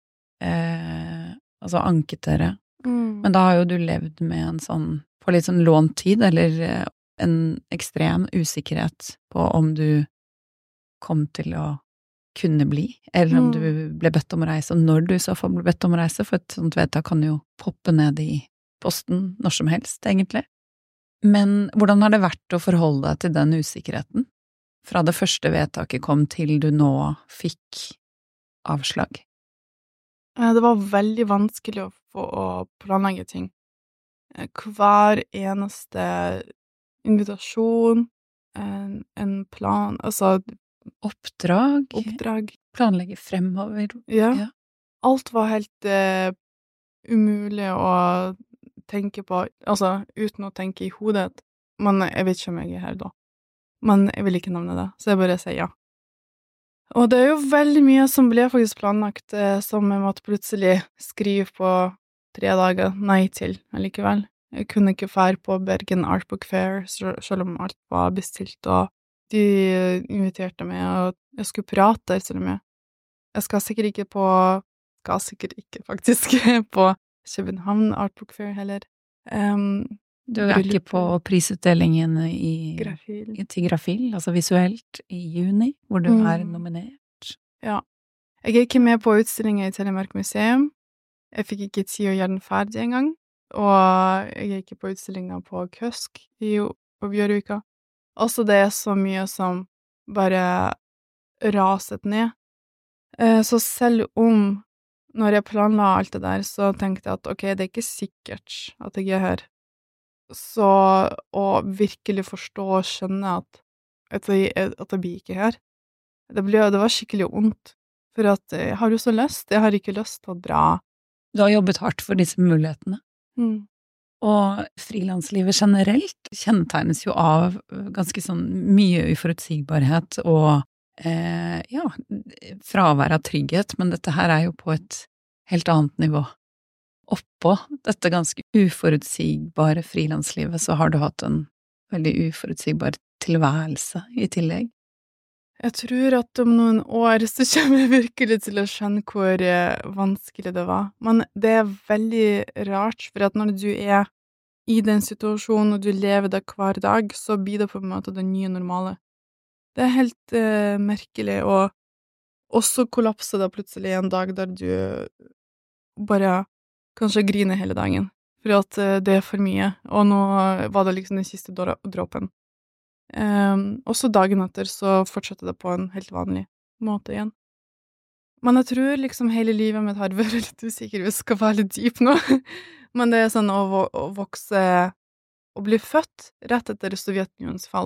eh, altså anket dere, Mm. men da har jo du levd med en sånn, på litt sånn lånt tid, eller eh, en ekstrem usikkerhet på om du kom til å kunne bli, eller om Mm. du ble bedt om å reise, og når du i så fall ble bedt om å reise, for et sånt vedtak kan jo poppe ned i posten når som helst, egentlig. Men hvordan har det vært å forholde deg til den usikkerheten? Fra det første vedtaket kom til du nå fikk avslag? Eh, Det var veldig vanskelig å få å planlegge ting. Eh, Hver eneste invitasjon, en, en plan, altså Oppdrag? oppdrag, Planlegge fremover? ja. Ja. Alt var helt eh, umulig å tenke på, altså uten å tenke i hodet, men jeg vet ikke om jeg er her da. Men jeg vil ikke nevne det, så jeg bare sier ja. Og det er jo veldig mye som ble faktisk planlagt, eh, som jeg måtte plutselig skrive på tre dager nei til allikevel. Jeg kunne ikke fære på Bergen Art Book Fair, selv om alt var bestilt, og de inviterte meg, og jeg skulle prate der til og med. Jeg skal sikkert ikke på, skal sikkert ikke faktisk på København Art Book Fair heller. Um, Du er ikke på prisutdelingen i, Grafil. i til Grafil, altså visuelt, i juni, hvor du Mm. er nominert. Ja. Jeg er ikke med på utstillingen i Telemark Museum. Jeg fikk ikke tid å gjøre den ferdig engang. Og jeg er ikke på utstillingen på Køsk i på Bjørvika. Altså, det er så mye som bare raset ned. Eh, så selv om, når jeg planla alt det der, så tenkte jeg at ok, det er ikke sikkert at jeg er her. Så å virkelig forstå og skjønne at, at, jeg, at jeg blir ikke her, det, ble, det var skikkelig ondt. For at jeg har jo så lyst, jeg har ikke lyst til å dra. Du har jobbet hardt for disse mulighetene. Mm. Og frilanslivet generelt kjennetegnes jo av ganske sånn mye uforutsigbarhet og eh, ja, fravær av trygghet, men dette her er jo på et helt annet nivå. Oppå dette ganske uforutsigbare frilanslivet så har du hatt en veldig uforutsigbar tilværelse i tillegg. Jeg tror at om noen år så kommer jeg virkelig til å skjønne hvor vanskelig det var. Men det er veldig rart, for at når du er i den situasjonen og du lever det hver dag, så blir det på en måte det nye normale. Det er helt eh, merkelig, og også kollapser det plutselig en dag der du bare kanskje griner hele dagen, for at eh, det er for mye, og nå var det liksom den siste dråpen. Um, også dagen etter så fortsetter det på en helt vanlig måte igjen. Men jeg tror liksom hele livet mitt har vært litt usikker, hvis jeg skal være litt dyp nå. Men det er sånn å, å vokse og bli født rett etter Sovjetunionens fall.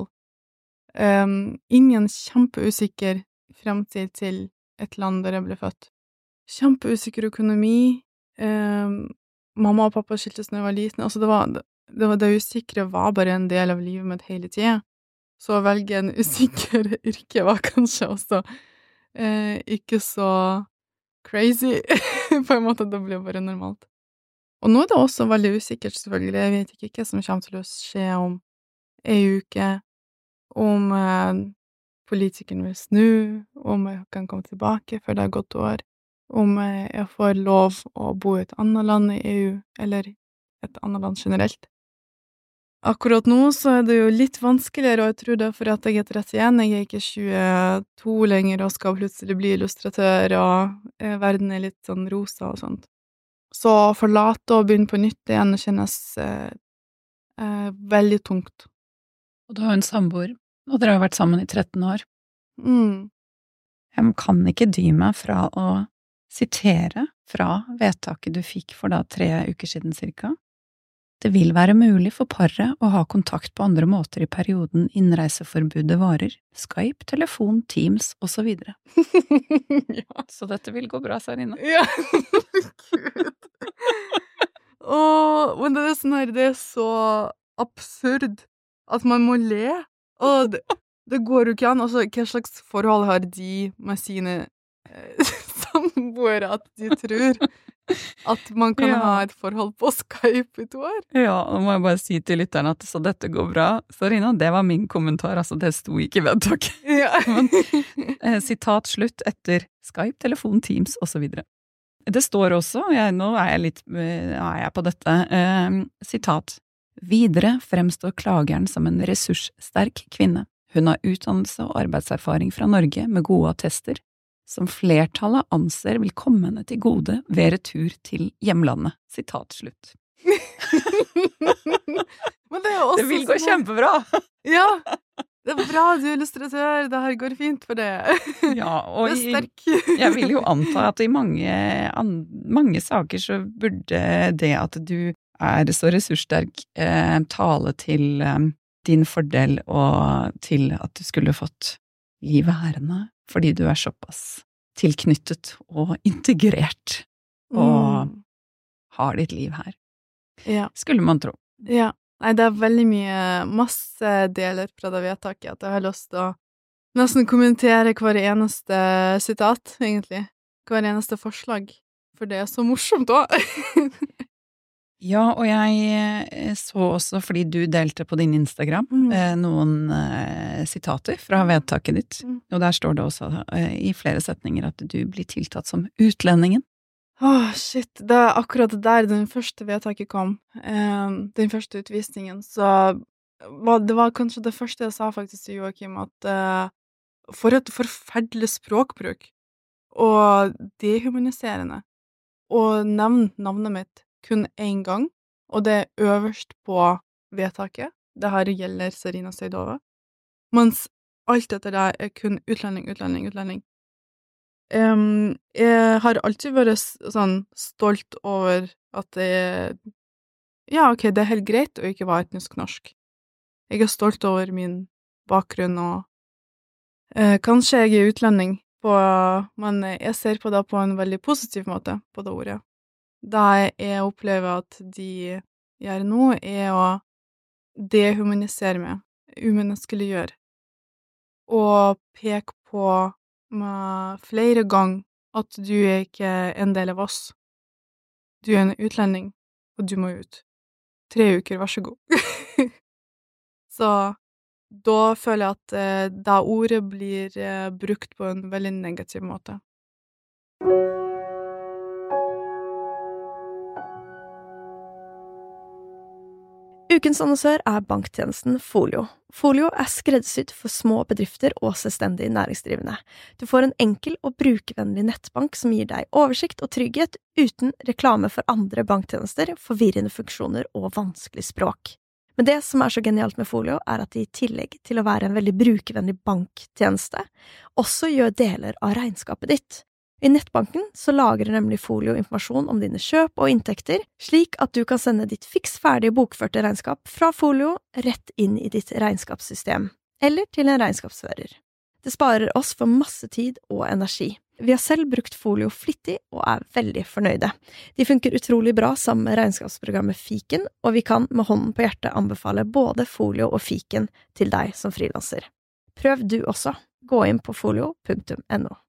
Um, ingen kjempeusikker fremtid til et land der jeg ble født. Kjempeusikker økonomi. Um, mamma og pappa skiltes når jeg var liten. Altså det var, det, det var det usikre var bare en del av livet mitt hele tiden. Så å velge en usikker yrke var kanskje også eh, ikke så crazy, på en måte. Det ble bare normalt. Og nå er det også veldig usikkert, selvfølgelig. Jeg vet ikke hva som kommer til å skje om en uke, om eh, politikeren vil snu, om jeg kan komme tilbake før det har gått år, om eh, jeg får lov å bo i et annet land i E U, eller et annet land generelt. Akkurat nå så er det jo litt vanskeligere, og jeg tror det er for at jeg er trettien, jeg er ikke tjueto lenger og skal plutselig bli illustratør, og eh, verden er litt sånn rosa og sånt. Så å forlate og begynne på nytt igjen kjennes eh, eh, veldig tungt. Og du har jo en samboer, og dere har vært sammen i tretten år. Mm. Jeg kan ikke dy meg fra å sitere fra vedtaket du fikk for da tre uker siden cirka. Det vil være mulig for paret å ha kontakt på andre måter i perioden innreiseforbudet varer, Skype, telefon, Teams og så videre. Ja. Så dette vil gå bra, Sarina. Ja, Gud. Åh, men det er sånn her, det er så absurd at man må le. Og det, det går jo ikke an. Altså, hva slags forhold har de med sine eh, samboere at de tror at man kan Ja. ha et forhold på Skype i to år? Ja, og må jeg bare si til lytterne at så dette går bra. Sarina, det var min kommentar, altså det sto ikke i vedtaket. Ja. Men, eh, sitat slutt etter Skype, telefon, Teams og så videre. Det står også, jeg, nå er jeg litt, eh, er jeg på dette, eh, sitat. Videre fremstår klageren som en ressurssterk kvinne. Hun har utdannelse og arbeidserfaring fra Norge med gode attester, som flertallet anser vil komme henne til gode ved retur til hjemlandet. Sitat slutt. Men det er jo også Det vil gå sånn- kjempebra! Ja, det er bra, du er illustratør, det her går fint for det. Ja, og Det er i, sterk. jeg vil jo anta at i mange, an, mange saker så burde det at du er så ressurssterk eh, tale til eh, din fordel og til at du skulle fått bli værende, fordi du er såpass tilknyttet og integrert og Mm. har ditt liv her. Ja. Skulle man tro. Ja. Nei, det er veldig mye, masse deler fra det vedtaket, at jeg har lyst til å nesten kommentere hver eneste sitat, egentlig. Hver eneste forslag. For det er så morsomt også. Ja, og jeg så også, fordi du delte på din Instagram, Mm. eh, noen eh, sitater fra vedtaket ditt. Mm. Og der står det også eh, i flere setninger at du blir tiltatt som utlendingen. Åh, shit. Det er akkurat der den første vedtaket kom. Eh, den første utvisningen. Så var, det var kanskje det første jeg sa faktisk til Joakim, at eh, for et forferdelig språkbruk. Og dehumaniserende. Og nevn navnet mitt kun én gang, og det er øverst på vedtaket. Det her gjelder Sarina Saidova. Mens alt etter det er kun utlending, utlending, utlending. Um, jeg har alltid vært s- sånn stolt over at det er Ja, ok, det er helt greit å ikke være etnisk norsk. Jeg er stolt over min bakgrunn, og eh, kanskje jeg er utlending, på, men jeg ser på det på en veldig positiv måte, på det ordet. Det jeg opplever at de gjør nå, er å dehumanisere meg, umenneskeliggjøre, og peke på med flere ganger at du er ikke en del av oss. Du er en utlending, og du må ut. Tre uker, vær så god. Så da føler jeg at eh, det ordet blir eh, brukt på en veldig negativ måte. Ukens annonsør er banktjenesten Folio. Folio er skreddersydd for små bedrifter og selvstendig næringsdrivende. Du får en enkel og brukervennlig nettbank som gir deg oversikt og trygghet uten reklame for andre banktjenester, forvirrende funksjoner og vanskelig språk. Men det som er så genialt med Folio er at de i tillegg til å være en veldig brukervennlig banktjeneste, også gjør deler av regnskapet ditt. I nettbanken så lagrer nemlig Folio informasjon om dine kjøp og inntekter, slik at du kan sende ditt fiks ferdige bokførte regnskap fra Folio rett inn i ditt regnskapssystem, eller til en regnskapsfører. Det sparer oss for masse tid og energi. Vi har selv brukt Folio flittig og er veldig fornøyde. De funker utrolig bra sammen med regnskapsprogrammet Fiken, og vi kan med hånden på hjertet anbefale både Folio og Fiken til deg som frilanser. Prøv du også. Gå inn på folio punktum no.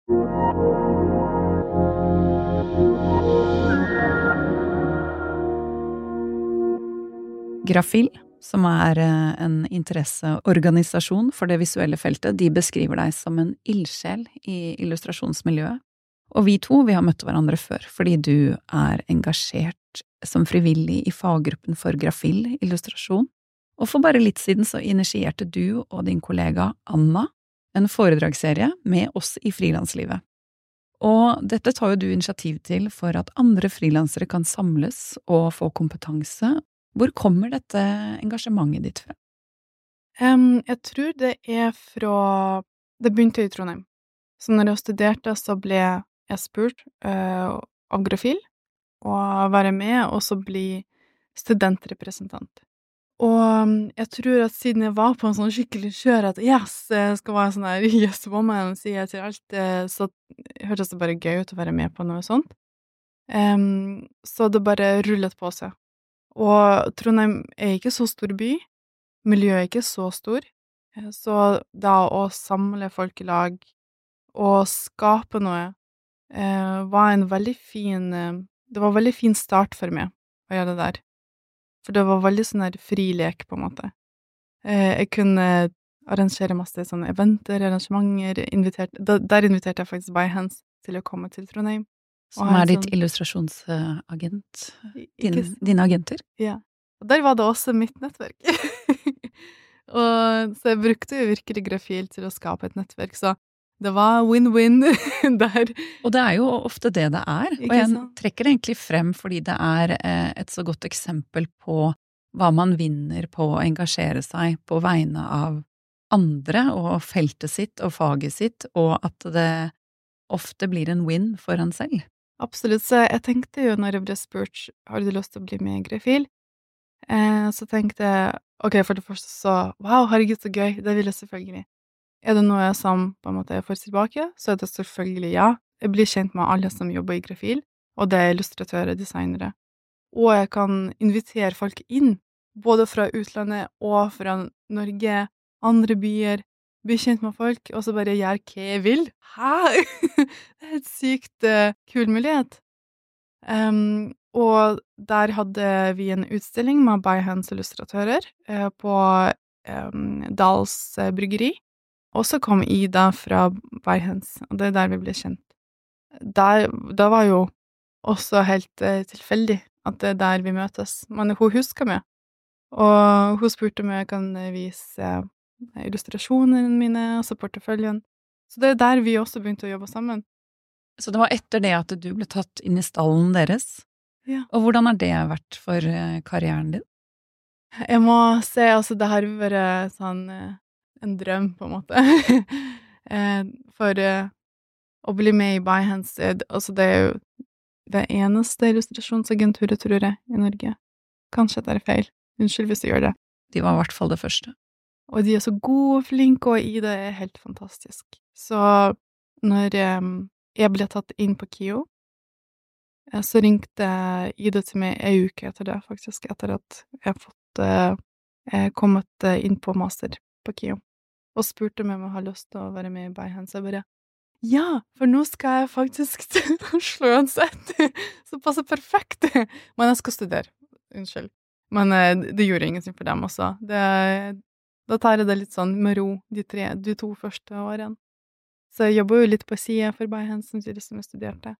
Grafil, som er eh, en interesseorganisasjon for det visuelle feltet, de beskriver deg som en ildsjel i illustrasjonsmiljøet. Og vi to, vi har møtt hverandre før, fordi du er engasjert som frivillig i faggruppen for grafil illustrasjon. Og for bare litt siden så initierte du og din kollega Anna en foredragsserie med oss i frilanslivet. Og dette tar jo du initiativ til for at andre frilansere kan samles og få kompetanse. Hvor kommer dette engasjementet ditt fra? Um, jeg tror det er fra Det begynte i Trondheim. Så når jeg studerte, så ble jeg spurt uh, av Grafil å være med og så bli studentrepresentant. Og um, jeg tror at siden jeg var på en sånn skikkelig kjør at yes, jeg skal være sånn her yes woman, sier jeg til alt, uh, så hørtes det bare gøy ut å være med på noe sånt. Um, så det bare rullet på seg. Og Trondheim er ikke så stor by, miljøet er ikke så stor, så da å samle folk i lag og skape noe eh, var en veldig fin, eh, det var en veldig fin start for meg å gjøre det der. For det var veldig sånn her fri lek, på en måte. Eh, jeg kunne arrangere masse sånne eventer, arrangementer, invitert, da, der inviterte jeg faktisk Byhands til å komme til Trondheim. Som er ditt sånn illustrasjonsagent, din, dine agenter? Ja, og der var det også mitt nettverk. og, så jeg brukte jo virkelig Grafil til å skape et nettverk, så det var win-win der. Og det er jo ofte det det er, og jeg trekker det egentlig frem fordi det er et så godt eksempel på hva man vinner på å engasjere seg på vegne av andre og feltet sitt og faget sitt, og at det ofte blir en win for en selv. Absolutt, så jeg tenkte jo når jeg ble spurt, har du lyst til å bli med i Grafil? Eh, så tenkte jeg, ok, for det første så, wow, herregud så gøy, det vil jeg selvfølgelig. Er det noe som på en måte jeg får tilbake, så er det selvfølgelig ja. Jeg blir kjent med alle som jobber i Grafil, og det er illustratører, designere. og jeg kan invitere folk inn, både fra utlandet og fra Norge, andre byer, bli kjent med folk, og så bare gjøre hva jeg vil. Hæ? Det er et sykt uh, kul mulighet. Um, og der hadde vi en utstilling med By-Hands illustratører uh, på um, Dals uh, bryggeri, og så kom Ida fra By-Hands, og det er der vi ble kjent. Der, da var jo også helt uh, tilfeldig at det er der vi møtes, men hun husker meg, og hun spurte om jeg kan vise uh, illustrasjonene mine, altså porteføljen. Så det er der vi også begynte å jobbe sammen. Så det var etter det at du ble tatt inn i stallen deres? Ja. Og hvordan har det vært for karrieren din? Jeg må si, altså det har vært sånn en drøm, på en måte. For å bli med i By-Hands, altså det er jo det eneste illustrasjonsagenturet, tror jeg, i Norge. Kanskje det er feil. Unnskyld hvis jeg gjør det. De var i hvert fall det første. Og de er så gode og flinke, og Ida er helt fantastisk. Så når um, jeg ble tatt inn på K I O, så ringte Ida til meg en uke etter det, faktisk, etter at jeg har fått uh, kommet inn på master på K I O, og spurte meg om jeg har lyst til å være med i By-Hands. Jeg bare, ja, for nå skal jeg faktisk til Oslo uansett, så passer perfekt. Men jeg skal studere, unnskyld. Men uh, det gjorde ingenting for dem også. Det Da tar jeg det litt sånn med ro de, tre, de to første årene. Så jeg jobber jo litt på siden for By-Hands samtidig som jeg studerte.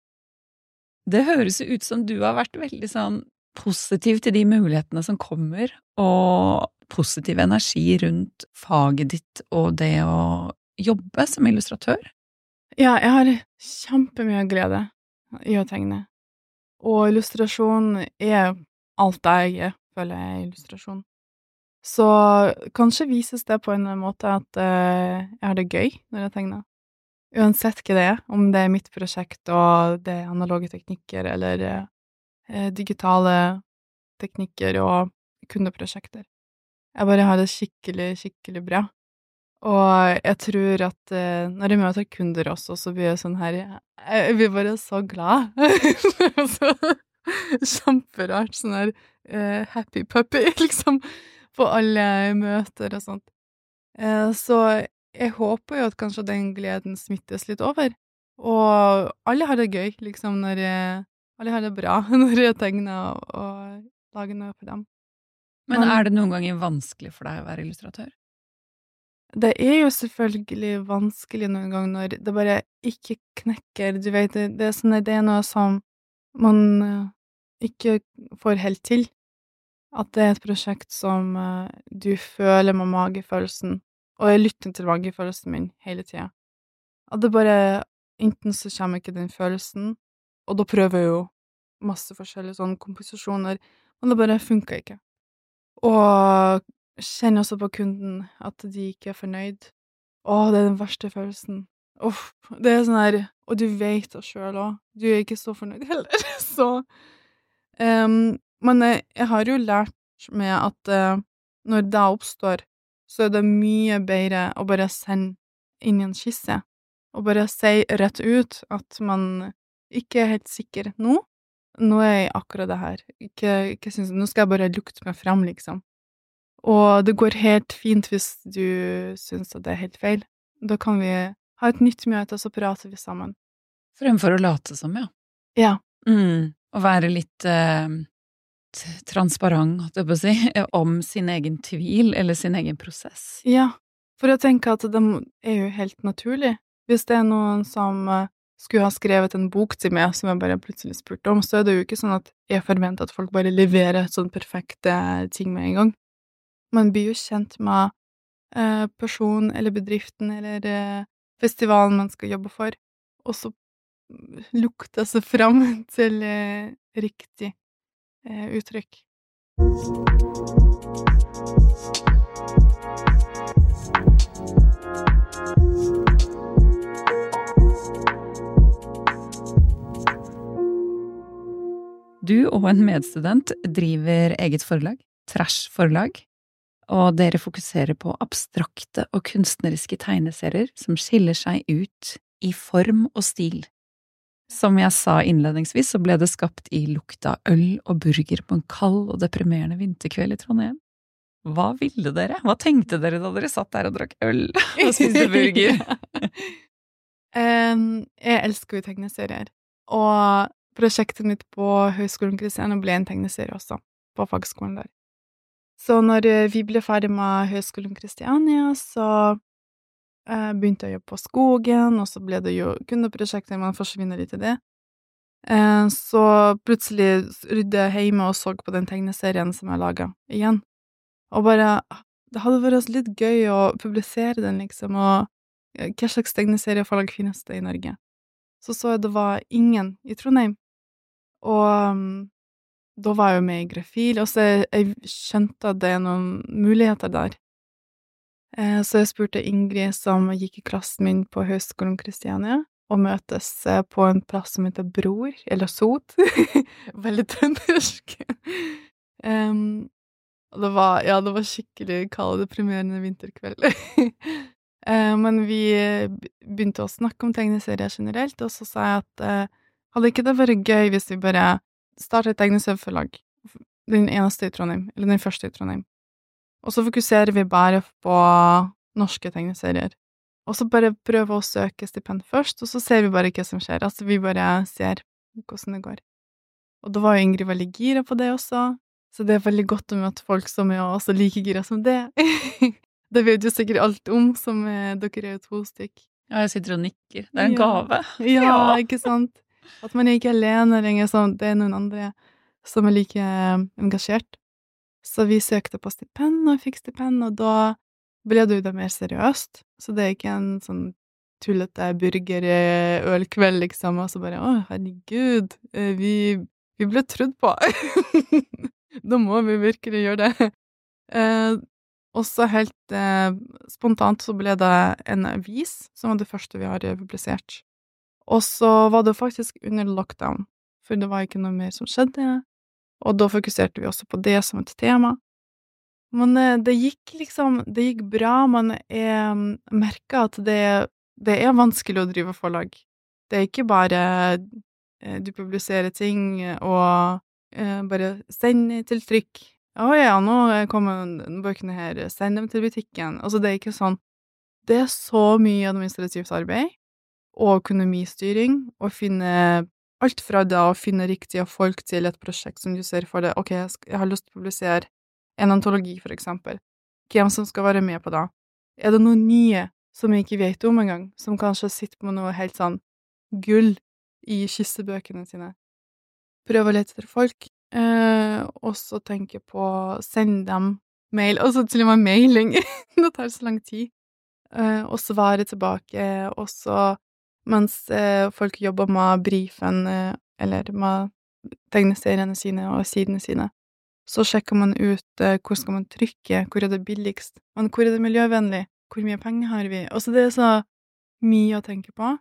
Det høres ut som du har vært veldig sånn positiv til de mulighetene som kommer, og positiv energi rundt faget ditt og det å jobbe som illustratør. Ja, jeg har kjempemye glede i å tegne. Og illustrasjon er alt det jeg er, føler jeg, illustrasjon. Så kanskje vises det på en måte at uh, jeg har det gøy når jeg tegner. Uansett hva det er, om det er mitt prosjekt og det er analoge teknikker eller uh, digitale teknikker og kundeprosjekter. Jeg bare har det skikkelig, skikkelig bra. Og jeg tror at uh, når jeg møter kunder også, så blir jeg sånn her, jeg blir bare så glad. Så kjemperart, sånn her uh, happy puppy, liksom, på alle møter og sånt. Eh, så jeg håper jo at kanskje den gleden smittes litt over. Og alle har det gøy, liksom, når jeg, alle har det bra når jeg tegner og, og lager noe for dem. Men er det noen ganger vanskelig for deg å være illustratør? Det er jo selvfølgelig vanskelig noen ganger når det bare ikke knekker. Du vet, det, det er sånn, det er noe som man ikke får helt til. At det er et prosjekt som uh, du føler med magefølelsen, og jeg lytter til magefølelsen min hele tiden. At det bare, enten så kommer ikke den følelsen, og da prøver jeg jo masse forskjellige sånne komposisjoner, men det bare funker ikke. Og kjenner også på kunden at de ikke er fornøyd. Åh, det er den verste følelsen. Uff, det er sånn her, og du vet det selv også, du er ikke så fornøyd heller, så... Um, Men jeg, jeg har jo lært med at uh, når det oppstår, så er det mye bedre å bare sende inn en skisse, og bare si rett ut at man ikke er helt sikker nå. Nå er jeg akkurat det her. Ikke, ikke synes, nå skal jeg bare lukte meg frem, liksom. Og det går helt fint hvis du synes at det er helt feil. Da kan vi ha et nytt møte, og så prater vi sammen. Fremfor å late som, ja. Ja. Mm, og være litt... Uh... transparent, holdt jeg på å si, om sin egen tvil eller sin egen prosess. Ja, for jeg tenker at det er jo helt naturlig. Hvis det er noen som skulle ha skrevet en bok til meg som jeg bare plutselig spurte om, så er det jo ikke sånn at jeg forventer at folk bare leverer sånn perfekte ting med en gang. Man blir jo kjent med eh, personen eller bedriften eller eh, festivalen man skal jobbe for, og så lukter seg fram til eh, riktig Eh, uttrykk. Du og en medstudent driver eget forlag, Trash Forlag, og dere fokuserer på abstrakte og kunstneriske tegneserier som skiller seg ut i form og stil. Som jeg sa innledningsvis, så ble det skapt i lukta øl og burger på en kald og deprimerende vinterkveld i Trondheim. Hva ville dere? Hva tenkte dere da dere satt der og drakk øl og spiste burger? um, jeg elsker jo tegneserier, og prosjektet mitt på Høgskolen Kristiania ble en tegneserie også, på fagskolen der. Så når vi ble ferdig med Høgskolen Kristiania, så uh, begynte jeg å jobbe på skogen, og så ble det jo kundeprosjekter, man forsvinner litt i det. Uh, så plutselig rydde jeg hjemme og så på den tegneserien som jeg laget igjen. Og bare, det hadde vært litt gøy å publisere den, liksom, og hva slags tegneserieforlag finnes det i Norge? Så så jeg det var ingen i Trondheim, og um, da var jeg jo med i Grafil, og så jeg, jeg skjønte at det er noen muligheter der. Eh, så jeg spurte Ingrid, som gikk i klassen min på Høgskolen Kristiania, og møtes eh, på en plass som heter Bror, eller Sot. Veldig trøndersk. um, og det var, ja, det var skikkelig kald og deprimerende vinterkveld. eh, men vi begynte å snakke om tegneserier generelt, og så sa jeg at eh, hadde ikke det vært gøy hvis vi bare startet et tegneserieforlag, den eneste i Trondheim, eller den første i Trondheim. Og så fokuserer vi bare på norske tegneserier. Og så bare prøve å søke stipend først, og så ser vi bare hva som skjer. Altså, vi bare ser hvordan det går. Og da var jo Ingrid veldig gira på det også, så det er veldig godt å møte folk som er også like gira som det. Det vet jo sikkert alt om, som er, dere er jo to stykk. Ja, jeg sitter og nikker. Det er en ja. gave. Ja, Ja. ikke sant? At man er ikke alene lenger, sånn, det er noen andre som er like engasjert. Så vi søkte på stipend, og fikk stipend, og da ble det jo det mer seriøst. Så det er ikke en sånn tullete burger-ølkveld, liksom, og så bare, å, herregud, vi, vi ble trodd på. Da må vi virkelig gjøre det. Eh, og så helt eh, spontant så ble det en avis, som var det første vi har publisert. Og så var det faktisk under lockdown, for det var ikke noe mer som skjedde, og da fokuserte vi også på det som et tema. Men det gikk liksom, det gikk bra, men jeg merket at det, det er vanskelig å drive forlag. Det er ikke bare du publiserer ting og bare sender til trykk. Å ja, nå kommer bøkene her, send dem til butikken. Altså, det er ikke sånn. Det er så mye administrativt arbeid, og økonomistyring, og finne alt fra det å finne riktige folk til et prosjekt som du ser for deg. Ok, jeg, skal, jeg har lyst til å publisere en antologi, for eksempel. Hvem som skal være med på det? Er det noen nye som jeg ikke vet om engang, som kanskje sitter med noe helt sånn gull i skissebøkene sine? Prøve å lete etter folk, eh, og så tenke på send dem mail, og så til og med mailing. Det tar så lang tid. Eh, og svare tilbake, og så mens eh, folk jobber med briefen, eh, eller med tegneseriene sine og sidene sine, så sjekker man ut eh, hvor skal man trykke, hvor er det billigst, men hvor er det miljøvennlig, hvor mye penger har vi? Altså, det er så mye å tenke på,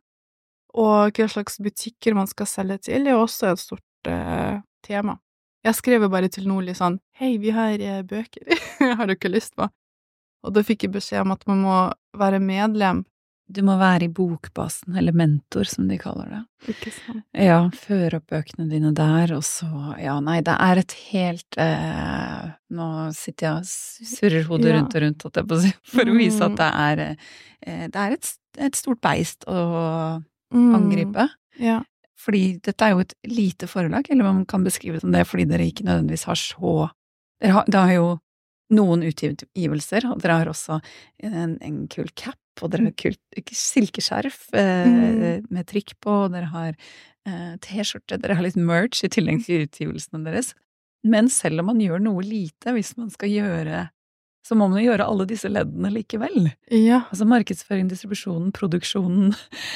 og hva slags butikker man skal selge til er også et stort eh, tema. Jeg skrev bare til Nordli sånn, hei, vi har eh, bøker, har dere lyst på? Og da fikk jeg beskjed om at man må være medlem. Du må være i bokbasen, eller mentor, som de kaller det. Ikke sant? Ja, føre opp bøkene dine der, og så, ja, nei, det er et helt, eh, nå sitter jeg og surrer hodet Ja. rundt og rundt, holdt jeg på å si, for å vise at Mm. det er, eh, det er et, et stort beist å Mm. angripe. Ja. Fordi dette er jo et lite forlag, eller man kan beskrive det som det, fordi dere ikke nødvendigvis har så, dere har, det har jo noen utgivelser, og dere har også en, en kul cap, og dere har kult silkeskjerf eh, Mm. med trykk på, og dere har eh, t-skjorte, dere har litt merch i tillegg til utgivelsene deres. Men selv om man gjør noe lite, hvis man skal gjøre, så må man jo gjøre alle disse leddene likevel. Ja. Altså markedsføring, distribusjonen, produksjonen,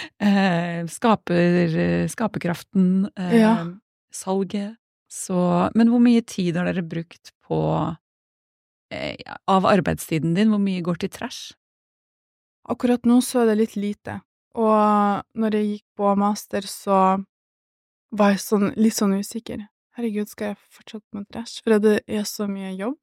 eh, skaper, skaperkraften, eh, Ja. salget. Så, men hvor mye tid har dere brukt på eh, av arbeidstiden din, hvor mye går til trash? Akkurat nå så er det litt lite, og når jeg gikk på master så var jeg sånn, litt sånn usikker. Herregud, skal jeg fortsette med trash? For det er så mye jobb.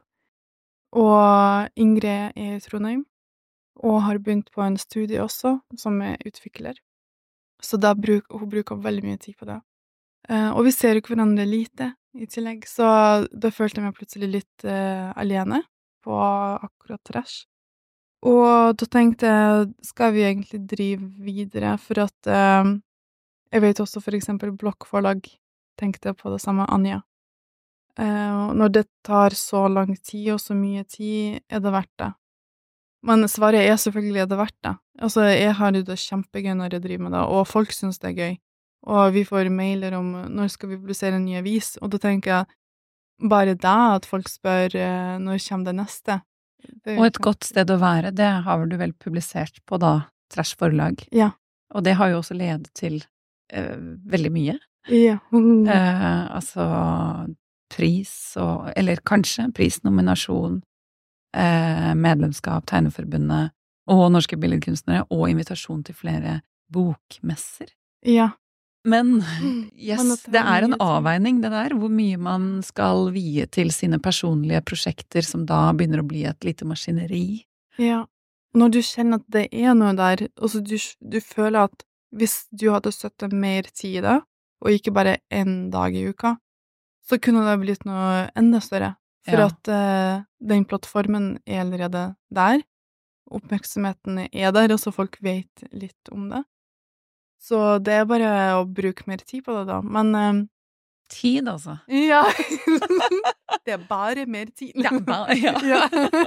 Og Ingrid er i Trondheim, og har begynt på en studie også, som er utvikler. Så da bruk, hun bruker veldig mye tid på det. Eh, og vi ser jo ikke hverandre lite i tillegg, så da følte jeg meg plutselig litt eh, alene på akkurat trash. Og da tenkte jeg, skal vi egentlig drive videre, for at eh, jeg vet også for eksempel blokkforlag tenkte på det samme, Anja. Eh, når det tar så lang tid og så mye tid, er det verdt det? Men svaret er selvfølgelig er det verdt det. Altså, jeg har jo det kjempegøy når jeg driver med det, og folk synes det er gøy. Og vi får mailer om når skal vi publisere en ny avis, og da tenker jeg bare det at folk spør eh, når kommer det neste. Det Og et godt sted å være, det har du vel publisert på da, Trash forlag. Ja. Og det har jo også ledet til eh, veldig mye. Ja. Eh, altså pris og, eller kanskje prisnominasjon, eh, medlemskap, Tegneforbundet og Norske Billedkunstnere, og invitasjon til flere bokmesser. Ja. Men Men yes, at det det er er en mye ting. avveining det der, hvor mye man skal vie til sine personlige prosjekter som da begynner å bli et lite maskineri. Ja. Når du kjenner at det er noe der, og så du, du føler at hvis du hadde støttet mer tid i det, og ikke bare en dag i uka, så kunne det blitt noe enda større. For Ja. at eh, den plattformen er allerede der, oppmerksomheten er der, og så folk vet litt om det. Så det er bare å bruke mer tid på det da, men eh, Tid, altså. ja, det er bare mer tid. Ja, ba- ja. Ja.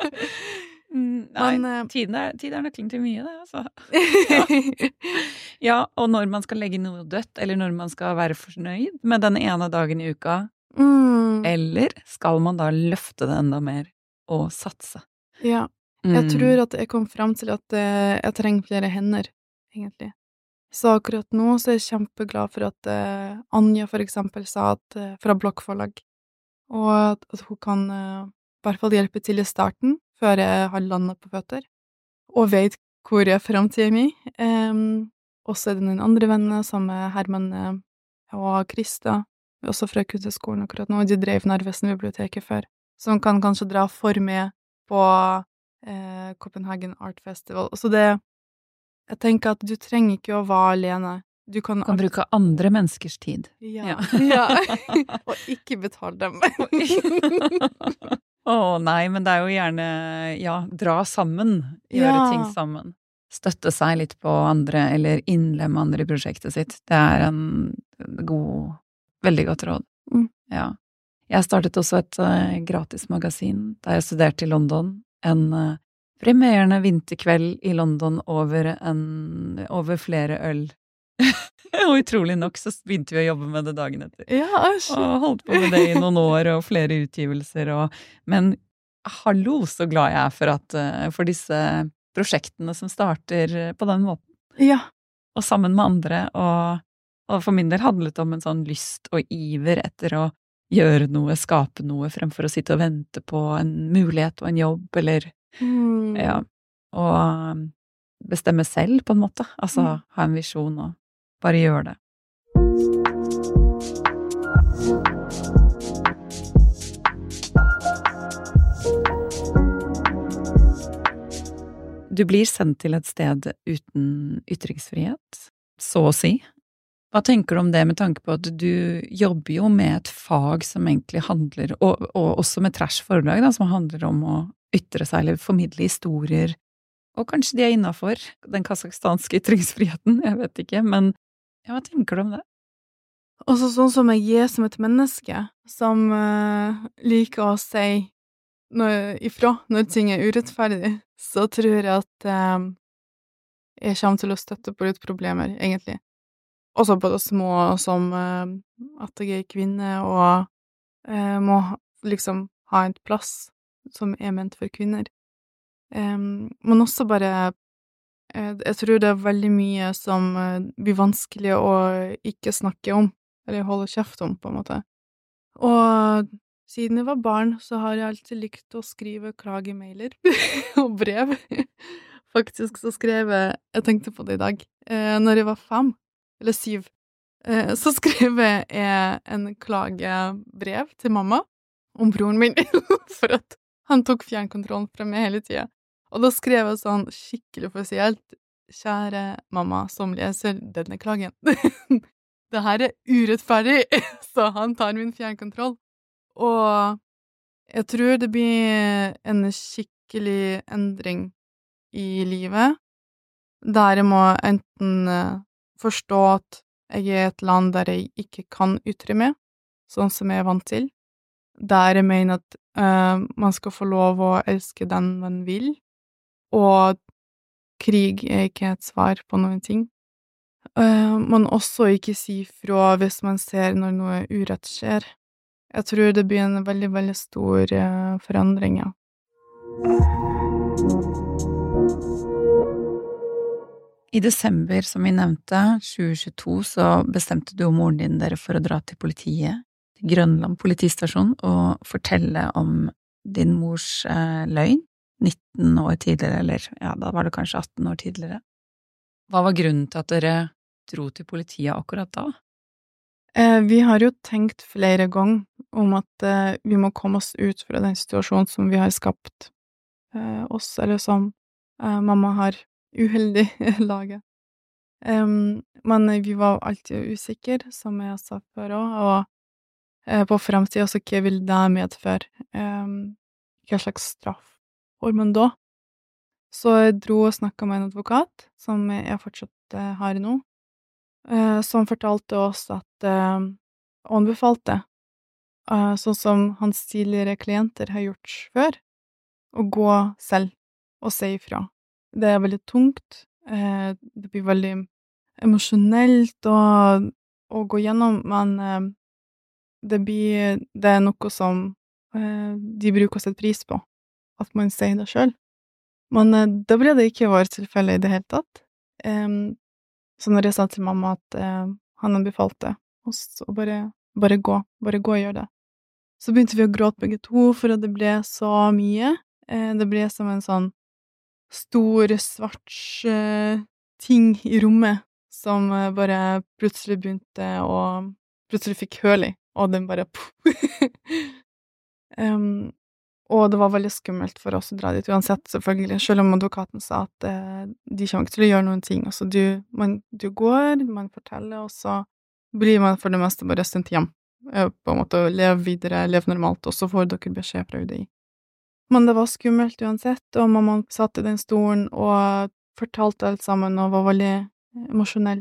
Mm, Nei, Men, eh, tid er, tid er nøkkelen til mye, det, altså. Ja, og når man skal legge noe dødt, eller når man skal være fornøyd med den ene dagen i uka, mm, eller skal man da løfte det enda mer og satse? ja. Mm. Jeg tror at jeg kom frem til at eh, jeg trenger flere hender, egentlig. Så akkurat nå så er jeg kjempeglad for at eh, Anja for eksempel sa at, eh, fra Blokkforlag, og at, at hun kan eh, i hvert fall hjelpe til i starten, før jeg har landet på føtter, og vet hvor jeg fremtiden er min. Um, også er det noen andre venner, som er Herman eh, og Krista, også fra Kunstskolen akkurat nå, de drev Narvesen-biblioteket før, som kan kanskje dra for meg på eh, Copenhagen Art Festival. Så det, jeg tenker at du trenger ikke å være alene. Du kan, Kan bruke andre menneskers tid. Ja. Ja. Ja. Og ikke betale dem. Å nei, men det er jo gjerne, ja, dra sammen, gjøre Ja. ting sammen. Støtte seg litt på andre, eller innlemme andre i prosjektet sitt. Det er en god, veldig godt råd. Mm. Ja. Jeg startet også et uh, gratis magasin da jeg studerte i London. En uh, premierende vinterkveld i London over, en, over flere øl. Og utrolig nok så begynte vi å jobbe med det dagen etter. Ja, æsj. Og holdt på med det i noen år, og flere utgivelser, og men hallo, så glad jeg er for at eh, for disse prosjektene som starter på den måten, Ja. og sammen med andre, og, og for min del handlet det om en sånn lyst og iver etter å gjøre noe, skape noe, fremfor å sitte og vente på en mulighet og en jobb, eller Mm. ja, og um, bestemme selv på en måte, altså Mm. ha en visjon og bare gjøre det. Du blir sendt til et sted uten ytringsfrihet, så å si. Hva tenker du om det med tanke på at du jobber jo med et fag som egentlig handler, og, og også med Trash forlag, da, som handler om å ytre seg eller formidle historier, og kanskje de er innenfor den kasakhstanske ytringsfriheten, jeg vet ikke, men ja, hva tenker du om det? Også sånn som jeg er som et menneske, som eh, liker å si når, ifra når ting er urettferdig, så tror jeg at eh, jeg kommer til å støtte på litt problemer, egentlig. Også på det små som eh, at jeg er kvinne og eh, må ha- liksom ha en plass som er ment for kvinner. Em, men også bare eh, jeg tror det er veldig mye som eh, blir vanskelig å ikke snakke om, eller holde kjeft om, på en måte. Og siden jeg var barn, så har jeg alltid likt å skrive klagemailer og brev. Faktisk så skrev jeg, jeg tenkte på det i dag, eh, når jeg var fem, eller syv, eh, så skrev jeg en klagebrev til mamma om broren min, for at han tok fjernkontrollen fra meg hele tiden. Og da skrev jeg sånn skikkelig offisielt, kjære mamma som leser denne klagen. Det her er urettferdig, så han tar min fjernkontroll. Og jeg tror det blir en skikkelig endring i livet, der jeg må enten eh, forstå at jeg er i et land der jeg ikke kan ytre meg, sånn som jeg er vant til, der jeg mener at eh, man skal få lov å elske den man vil, og krig er ikke et svar på noen ting. Eh, man også ikke si fra hvis man ser når noe urett skjer. Jeg tror det blir en veldig, veldig stor eh, forandring, ja. I desember, som vi nevnte, tjue tjueto, så bestemte du og moren din dere for å dra til politiet, til Grønland politistasjon, og fortelle om din mors eh, løgn, nitten år tidligere, eller ja, da var det kanskje atten år tidligere. Hva var grunnen til at dere dro til politiet akkurat da? Eh, vi har jo tenkt flere ganger om at eh, vi må komme oss ut fra den situasjonen som vi har skapt eh, oss, eller som eh, mamma har uheldig laget. Um, men vi var alltid usikre, som jeg sa før også, og eh, på fremtiden så hva vil det medføre? Um, hva slags straff får man da? Så jeg dro og snakket med en advokat, som jeg fortsatt eh, har nå, eh, som fortalte oss at eh, og anbefalte, eh, sånn som hans tidligere klienter har gjort før, å gå selv og si ifra. Det er veldig tungt, eh, det blir veldig emosjonelt å, å gå gjennom, men eh, det blir, det er noe som eh, de bruker å sette pris på, at man sier det selv. Men eh, da ble det ikke vårt tilfelle i det hele tatt. Um, så når jeg sa til mamma at eh, han anbefalte oss å bare, bare gå, bare gå og gjøre det, så begynte vi å gråte begge to, for at det ble så mye. Eh, det ble som en sånn stor, svart uh, ting i rommet som uh, bare plutselig begynte å plutselig fikk høl i, og den bare um, og det var veldig skummelt for oss å dra dit uansett, selvfølgelig, selv om advokaten sa at uh, de kommer ikke til å gjøre noen ting. Altså, du, man, du går, man forteller, og så blir man for det meste bare sendt hjem, uh, på en måte å leve videre, leve normalt, og så får dere beskjed fra U D I. Men det var skummelt uansett, og mamma satt i den stolen og fortalte alt sammen og var veldig emosjonell.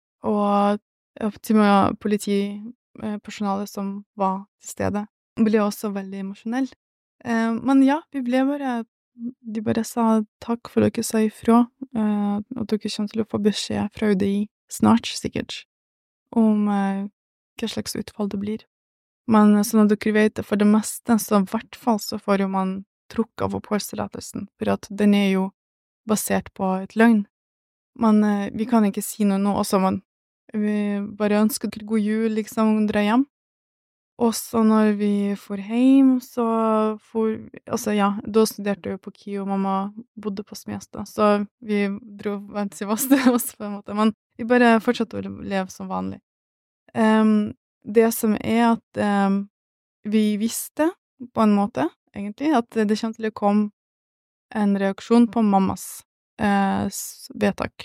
Og til og med politipersonalet som var til stede ble også veldig emosjonell. Eh, men ja, vi ble bare, de bare sa takk for at dere sa ifra, eh, og dere kommer til å få beskjed fra U D I snart, sikkert, om eh, hva slags utfall det blir. Men sånn at dere vet det, for det meste, så i hvert fall så får jo man trukk av oppholdstillatelsen, for at den er jo basert på et løgn. Men eh, vi kan ikke si noe nå, også, men vi bare ønsker dere god jul, liksom, dra hjem. Og så når vi får hjem, så får, altså ja, da studerte jeg på K I, og mamma bodde på Smestad, så vi dro vent til oss, oss på en måte, men vi bare fortsatte å leve som vanlig. Um, det som er at um, vi visste, på en måte, egentlig, at det kommer til å komme en reaksjon på mammas eh, vedtak,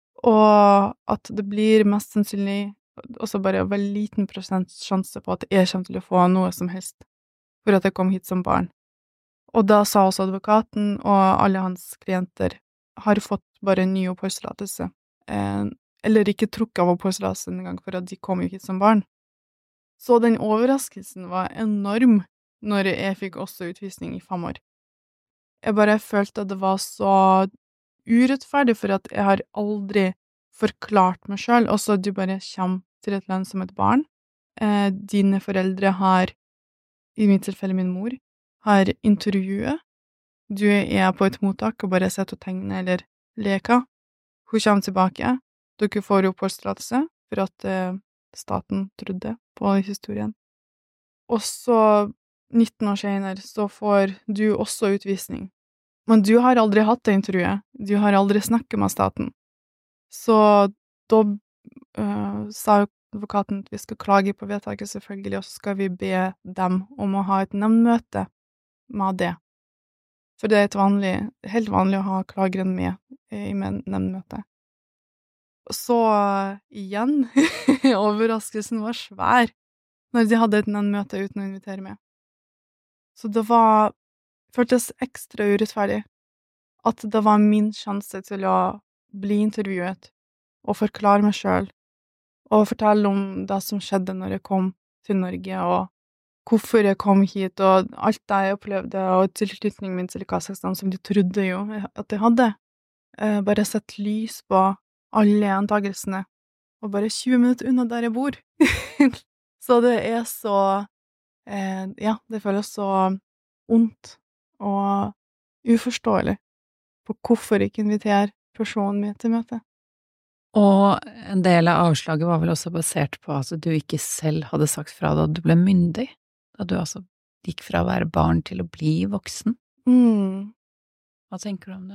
og at det blir mest sannsynlig også bare veldig liten prosent sjanse på at jeg kommer til å få noe som helst for at jeg kom hit som barn. Og da sa også advokaten og alle hans klienter har fått bare en ny oppholdstillatelse, eh, eller ikke trukket av oppholdstillatelsen en gang, for at de kom jo hit som barn. Så den overraskelsen var enorm når jeg fikk også utvisning i fem år. Jeg bare følte at det var så urettferdig, for at jeg har aldri forklart meg selv, og så du bare kommer til et land som et barn. Eh, dine foreldre har, i mitt tilfelle min mor, har intervjuet. Du er på et mottak og bare sitter og tegner eller leker. Hun kommer tilbake. Dere får oppholdstillatelse for at eh, staten trodde på historien. Og så nitten år senere så får du også utvisning. Men du har aldri hatt det intervjuet. Du har aldri snakket med staten. Så da uh, sa advokaten at vi skal klage på vedtaket, selvfølgelig, og så skal vi be dem om å ha et nevnmøte med det. For det er et vanlig, helt vanlig å ha klageren med i nemndmøtet. Så igjen, overraskelsen var svær når de hadde et nemndmøte uten å invitere meg. Så det var, føltes ekstra urettferdig at det var min sjanse til å bli intervjuet og forklare meg selv og fortelle om det som skjedde når jeg kom til Norge og hvorfor jeg kom hit og alt det jeg opplevde og tilknytningen min til Kazakhstan som de trodde jo at jeg hadde. Eh, bare sett lys på alle antagelsene og bare tjue minutter unna der jeg bor. Så det er så eh, ja, det føles så ondt og uforståelig på hvorfor ikke invitere personen min til møte. Og en del av avslaget var vel også basert på at du ikke selv hadde sagt fra da du ble myndig, da du altså gikk fra å være barn til å bli voksen. Mm. Hva tenker du om det?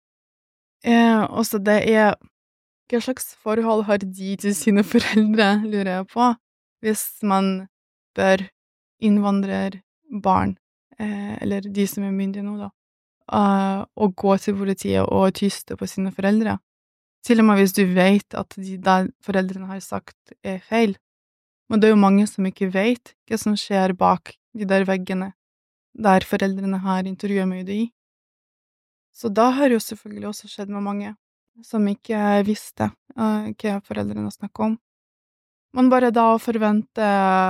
Eh, også det er, hva slags forhold har de til sine foreldre, lurer jeg på, hvis man bør innvandrerbarn, eh, eller de som er myndige nå da, uh, og gå til politiet og tyste på sine foreldre. Til og med hvis du vet at de der foreldrene har sagt er feil. Men det er jo mange som ikke vet hva som skjer bak de der veggene der foreldrene har intervjuet med U D I. Så da har jo selvfølgelig også skjedd med mange som ikke visste uh, hva foreldrene snakket om. Men bare da å forvente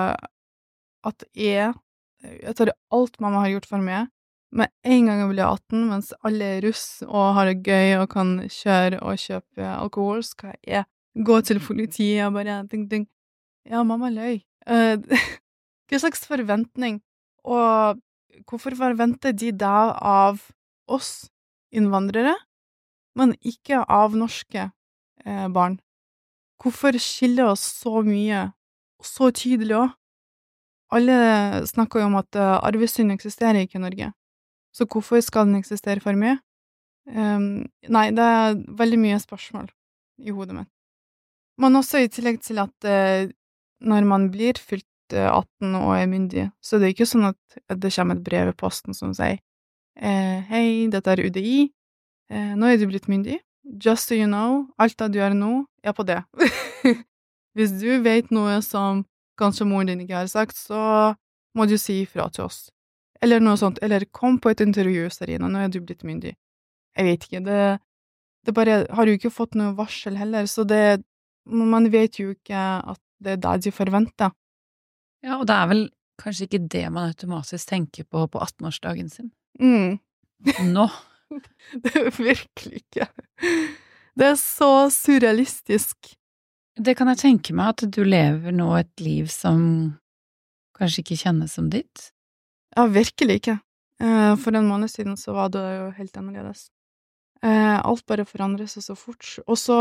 at jeg, etter alt mamma har gjort for meg, med en gang jeg blir atten, mens alle er russ og har det gøy og kan kjøre og kjøpe alkohol, skal jeg gå til politiet og bare ding, ding. Ja, mamma løy. Uh, hva slags forventning? Og hvorfor forventer de da av oss innvandrere, men ikke av norske eh, barn? Hvorfor skiller oss så mye, så tydelig også? Alle snakker jo om at uh, arvesynd eksisterer ikke i Norge. Så hvorfor skal den eksistere for meg? Um, nei, det er veldig mye spørsmål i hodet mitt. Men også i tillegg til at uh, når man blir fylt uh, atten og er myndig, så er det ikke sånn at det kommer et brev i posten som sier eh, hei, dette er U D I, eh, nå er du blitt myndig, just so you know, alt det du gjør nå er på det. Hvis du vet noe som kanskje moren din ikke har sagt, så må du si ifra til oss. Eller noe sånt, eller kom på et intervju, Sarina, nå er du blitt myndig. Jeg vet ikke, det, det bare, har jo ikke fått noe varsel heller, så det, man vet jo ikke at det er det de forventer. Ja, og det er vel kanskje ikke det man automatisk tenker på på atten-årsdagen sin. Mm. Nå. Det er virkelig ikke. Det er så surrealistisk. Det kan jeg tenke meg, at du lever nå et liv som kanskje ikke kjennes som ditt. Ja, virkelig ikke. Eh, for en måned siden så var det jo helt annerledes. Eh, alt bare forandrer seg så fort. Og så,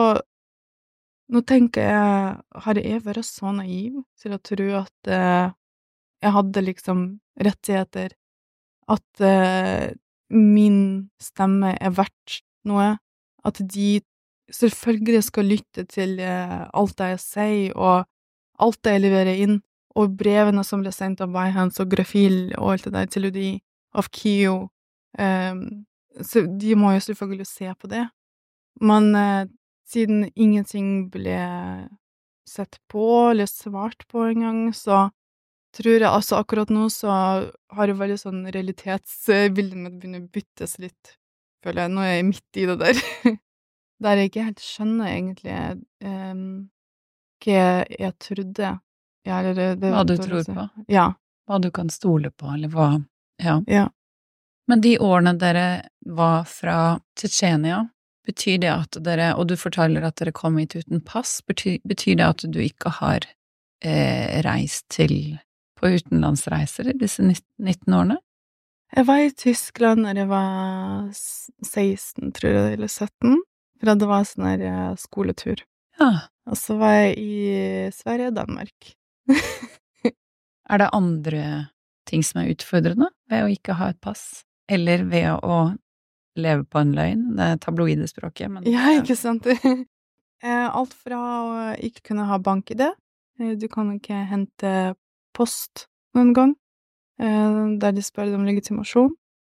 nå tenker jeg, har jeg vært så naiv til å tro at eh, jeg hadde liksom rettigheter, at eh, min stemme er verdt noe, at de selvfølgelig skal lytte til eh, alt det jeg sier, og alt det jeg leverer inn, og brevene som ble sendt av Byhands og Grafil og alt det der til U D I, av Kio. Um, så de må jo selvfølgelig se på det. Men uh, siden ingenting ble sett på eller svart på en gang, så tror jeg altså akkurat nå så har jeg veldig sånn realitetsbildet med å begynne å byttes litt, føler jeg. Nå er jeg midt i det der. Der jeg ikke helt skjønner egentlig um, hva jeg trodde. Ja, eller det, det, hva du tror på? Ja. Hva du kan stole på, eller hva? Ja. Ja. Men de årene dere var fra Tsjetsjenia, betyr det at dere, og du forteller at dere kom hit uten pass, betyr, betyr det at du ikke har eh, reist til på utenlandsreiser i disse nitten årene? Jeg var i Tyskland når jeg var seksten, tror jeg, eller sytten, for det var sånn her skoletur. Ja. Og så var jeg i Sverige og Danmark. Er det andre ting som er utfordrende ved å ikke ha et pass, eller ved å leve på en løgn? Det er tabloide språket, men... Ja, ikke sant? Alt fra å ikke kunne ha bank-I D, du kan ikke hente post noen gang, der de spør om legitimasjon.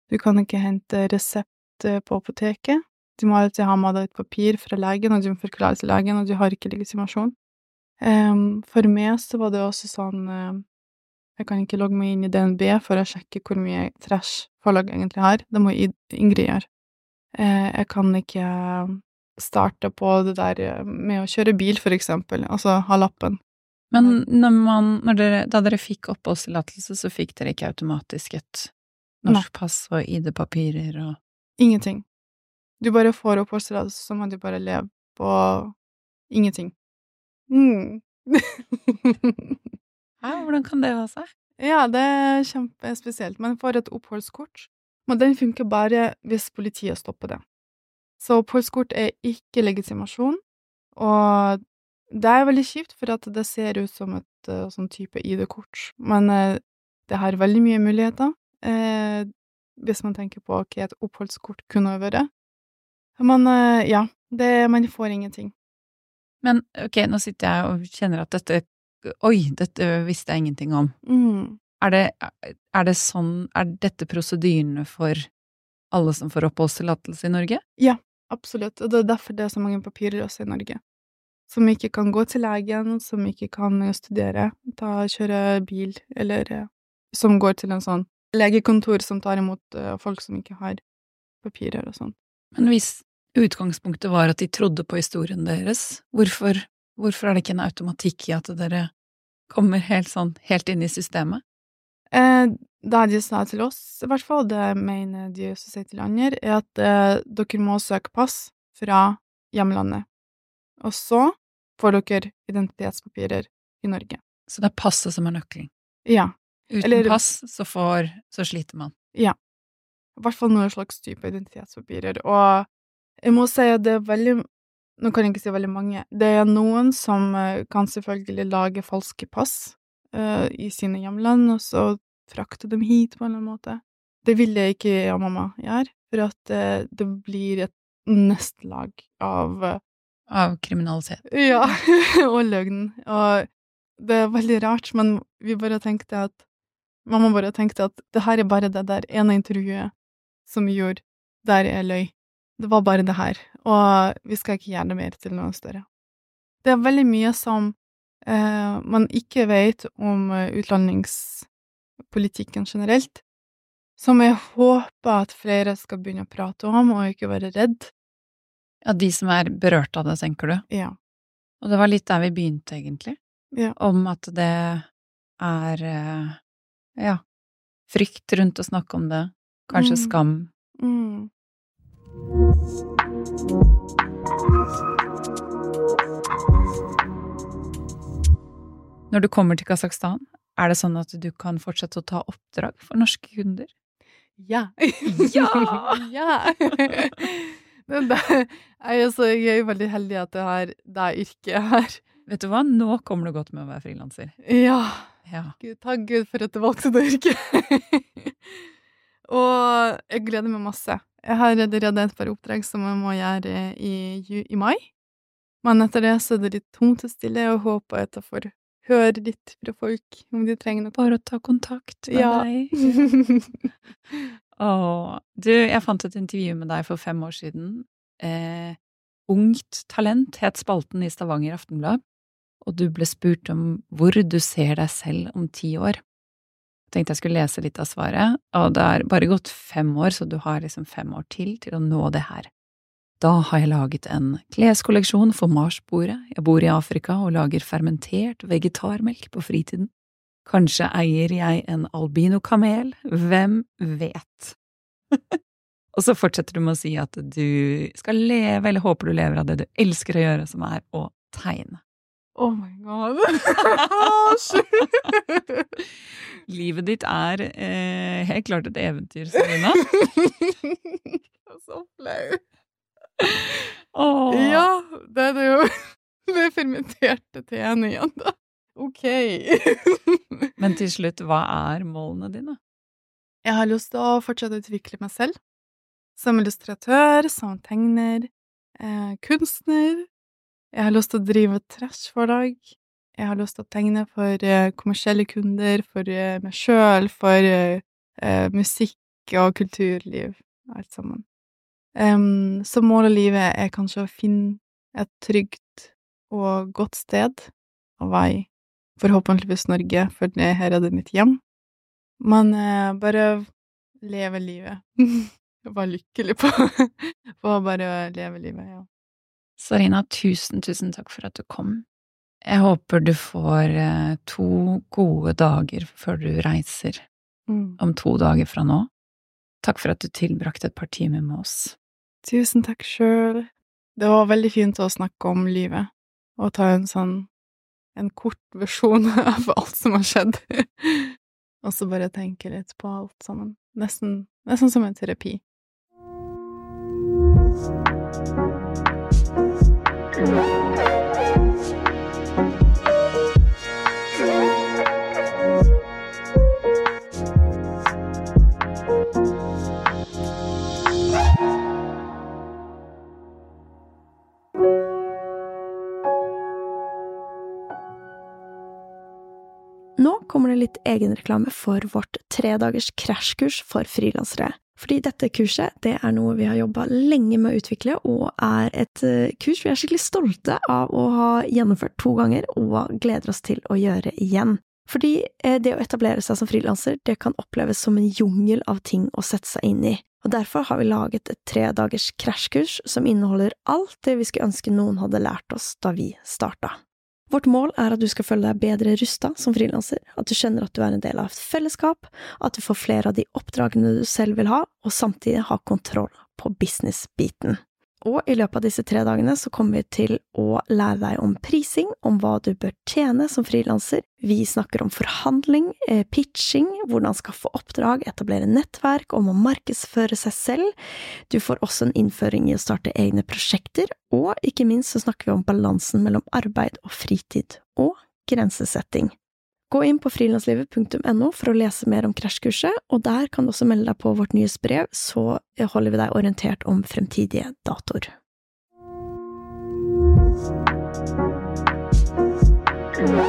Du kan ikke hente resept på apoteket. Du må alltid ha med deg et papir fra legen, og du må forklare til legen, og du har ikke legitimasjon. Um, for meg så var det også sånn uh, jeg kan ikke logge meg inn i D N B for å sjekke hvor mye trash forlag egentlig har. Det må Ingrid gjøre. Uh, jeg kan ikke starte på det der med å kjøre bil, for eksempel, altså ha lappen. Men når man, når dere, da dere fikk oppholdstillatelse, så fikk dere ikke automatisk et norsk pass og I D-papirer og... Ingenting. Du bare får oppholdstillatelse, så må du bare leve på ingenting. Mm. Ja, hvordan kan det ha seg? Ja, det er kjempespesielt. Man får et oppholdskort, men den funker bare hvis politiet stopper det. Så oppholdskort er ikke legitimasjon, og det er veldig kjipt, for at det ser ut som et uh, sånn type I D-kort. Men uh, det har veldig mye muligheter, uh, hvis man tenker på hva et oppholdskort kunne være. Men uh, ja, det, man får ingenting. Men ok, nå sitter jeg og kjenner at dette, oi, dette visste jeg ingenting om. Mm. Er det, er det sånn, er dette prosedyrene for alle som får oppholdstillatelse I Norge? Ja, absolutt. Og det er derfor det er så mange papirer også I Norge. Som ikke kan gå til legen, som ikke kan studere, ta, kjøre bil, eller som går til en sånn legekontor som tar imot uh, folk som ikke har papirer og sånn. Men hvis utgangspunktet var at de trodde på historien deres, hvorfor, hvorfor er det ikke en automatikk I at dere kommer helt sånn, helt inn I systemet? Eh, det de sa til oss, I hvert fall, det mener de også sier til andre, er at eh, dere må søke pass fra hjemlandet. Og så får dere identitetspapirer I Norge. Så det er passet som er nøkkelen? Ja. Uten Eller, pass, så får, så sliter man? Ja. I hvert fall noen slags type identitetspapirer. Og jeg må si at det er veldig, nå kan jeg ikke si veldig mange, det er noen som uh, kan selvfølgelig lage falske pass uh, I sine hjemland, og så frakte dem hit på en eller annen måte. Det vil jeg ikke jeg og mamma gjøre, for at uh, det blir et nestlag av uh, Av kriminalitet. Ja, og løgn. Og det er veldig rart, men vi bare tenkte at, mamma bare tenkte at det her er bare det der ene intervjuet som vi gjorde, der jeg løy. Det var bare det her, og vi skal ikke gjøre det mer til noe større. Det er veldig mye som eh, man ikke vet om utlandingspolitikken generelt, som jeg håper at flere skal begynne å prate om, og ikke være redd. Ja, de som er berørt av det, tenker du? Ja. Og det var litt der vi begynte, egentlig. Ja. Om at det er, ja, frykt rundt å snakke om det. Kanskje Mm. skam. Mm. Når du kommer til Kasakhstan, er det sånn at du kan fortsette å ta oppdrag for norske kunder? Ja. Ja! Ja! Men det er jo så, jeg er jo veldig heldig at jeg har det yrket her. Vet du hva? Nå kommer det godt med å være frilanser. Ja. Ja. Gud, takk Gud for at jeg valgte det yrket. Og jeg gleder meg masse. Jeg har allerede et par oppdrag som jeg må gjøre i, i mai. Men etter det så er det litt tomt og stille, og håper at jeg får høre litt fra folk om de trenger noe. Bare å ta kontakt med Ja. deg. Åh, du, jeg fant et intervju med deg for fem år siden. Eh, Ungt talent het spalten I Stavanger Aftenblad, og du ble spurt om hvor du ser deg selv om ti år. Jeg tenkte jeg skulle lese litt av svaret, og det er bare gått fem år, så du har liksom fem år til til å nå det her. Da har jeg laget en kleskolleksjon for Marsbordet. Jeg bor I Afrika og lager fermentert vegetarmelk på fritiden. Kanskje eier jeg en albino-kamel, hvem vet? Og så fortsetter du med å si at du skal leve, eller håper du lever av det du elsker å gjøre, som er å tegne. Oh my god. Åh, Livet ditt er eh, helt klart et eventyr, Sarina. så flau. Åh. Ja, det er det jo. Det er fermenterte teen igjen da. Ok. Men til slutt, hva er målene dine? Jeg har lyst til å fortsette å utvikle meg selv. Som illustratør, som tegner, eh, kunstner. Jeg har lyst til å drive trash-forlag. Jeg har lyst til å tegne for eh, kommersielle kunder, for eh, meg selv, for eh, musikk, og kulturliv, alt sammen. Um, så målet livet er kanskje å finne et trygt og godt sted å være i, forhåpentligvis Norge, for det her er det mitt hjem. Men uh, bare leve livet. Være lykkelig på, på å bare leve livet, ja. Sarina, tusen, tusen takk for at du kom. Jeg håper du får uh, to gode dager før du reiser mm. om to dager fra nå. Takk for at du tilbrakte et par timer med oss. Tusen takk selv. Det var veldig fint å snakke om livet, og ta en sånn, en kort versjon av alt som har skjedd. Og så bare tenke litt på alt sammen. Nesten, nesten som en terapi. Nå kommer det litt egenreklame for vårt tre dagers krasjkurs for frilansere. Fordi dette kurset, det er noe vi har jobbet lenge med å utvikle, og er et kurs vi er skikkelig stolte av å ha gjennomført to ganger, og gleder oss til å gjøre igjen. Fordi det å etablere seg som frilanser, det kan oppleves som en jungel av ting å sette seg inn i. Og derfor har vi laget et tre dagers krasjkurs som inneholder alt det vi skulle ønske noen hadde lært oss da vi startet. Vårt mål er at du skal føle deg bedre rustet som frilanser, at du kjenner at du er en del av et fellesskap, at du får flere av de oppdragene du selv vil ha, og samtidig ha kontroll på business-biten. Og i løpet av disse tre dagene så kommer vi til å lære deg om prising, om hva du bør tjene som frilanser. Vi snakker om forhandling, pitching, hvordan skaffe oppdrag, etablere nettverk, om å markedsføre seg selv. Du får også en innføring i å starte egne prosjekter, og ikke minst så snakker vi om balansen mellom arbeid og fritid, og grensesetting. Gå inn på frilanslivet punktum no for å lese mer om krasjkurset, og der kan du også melde deg på vårt nyhetsbrev, så holder vi deg orientert om fremtidige datoer. Ja.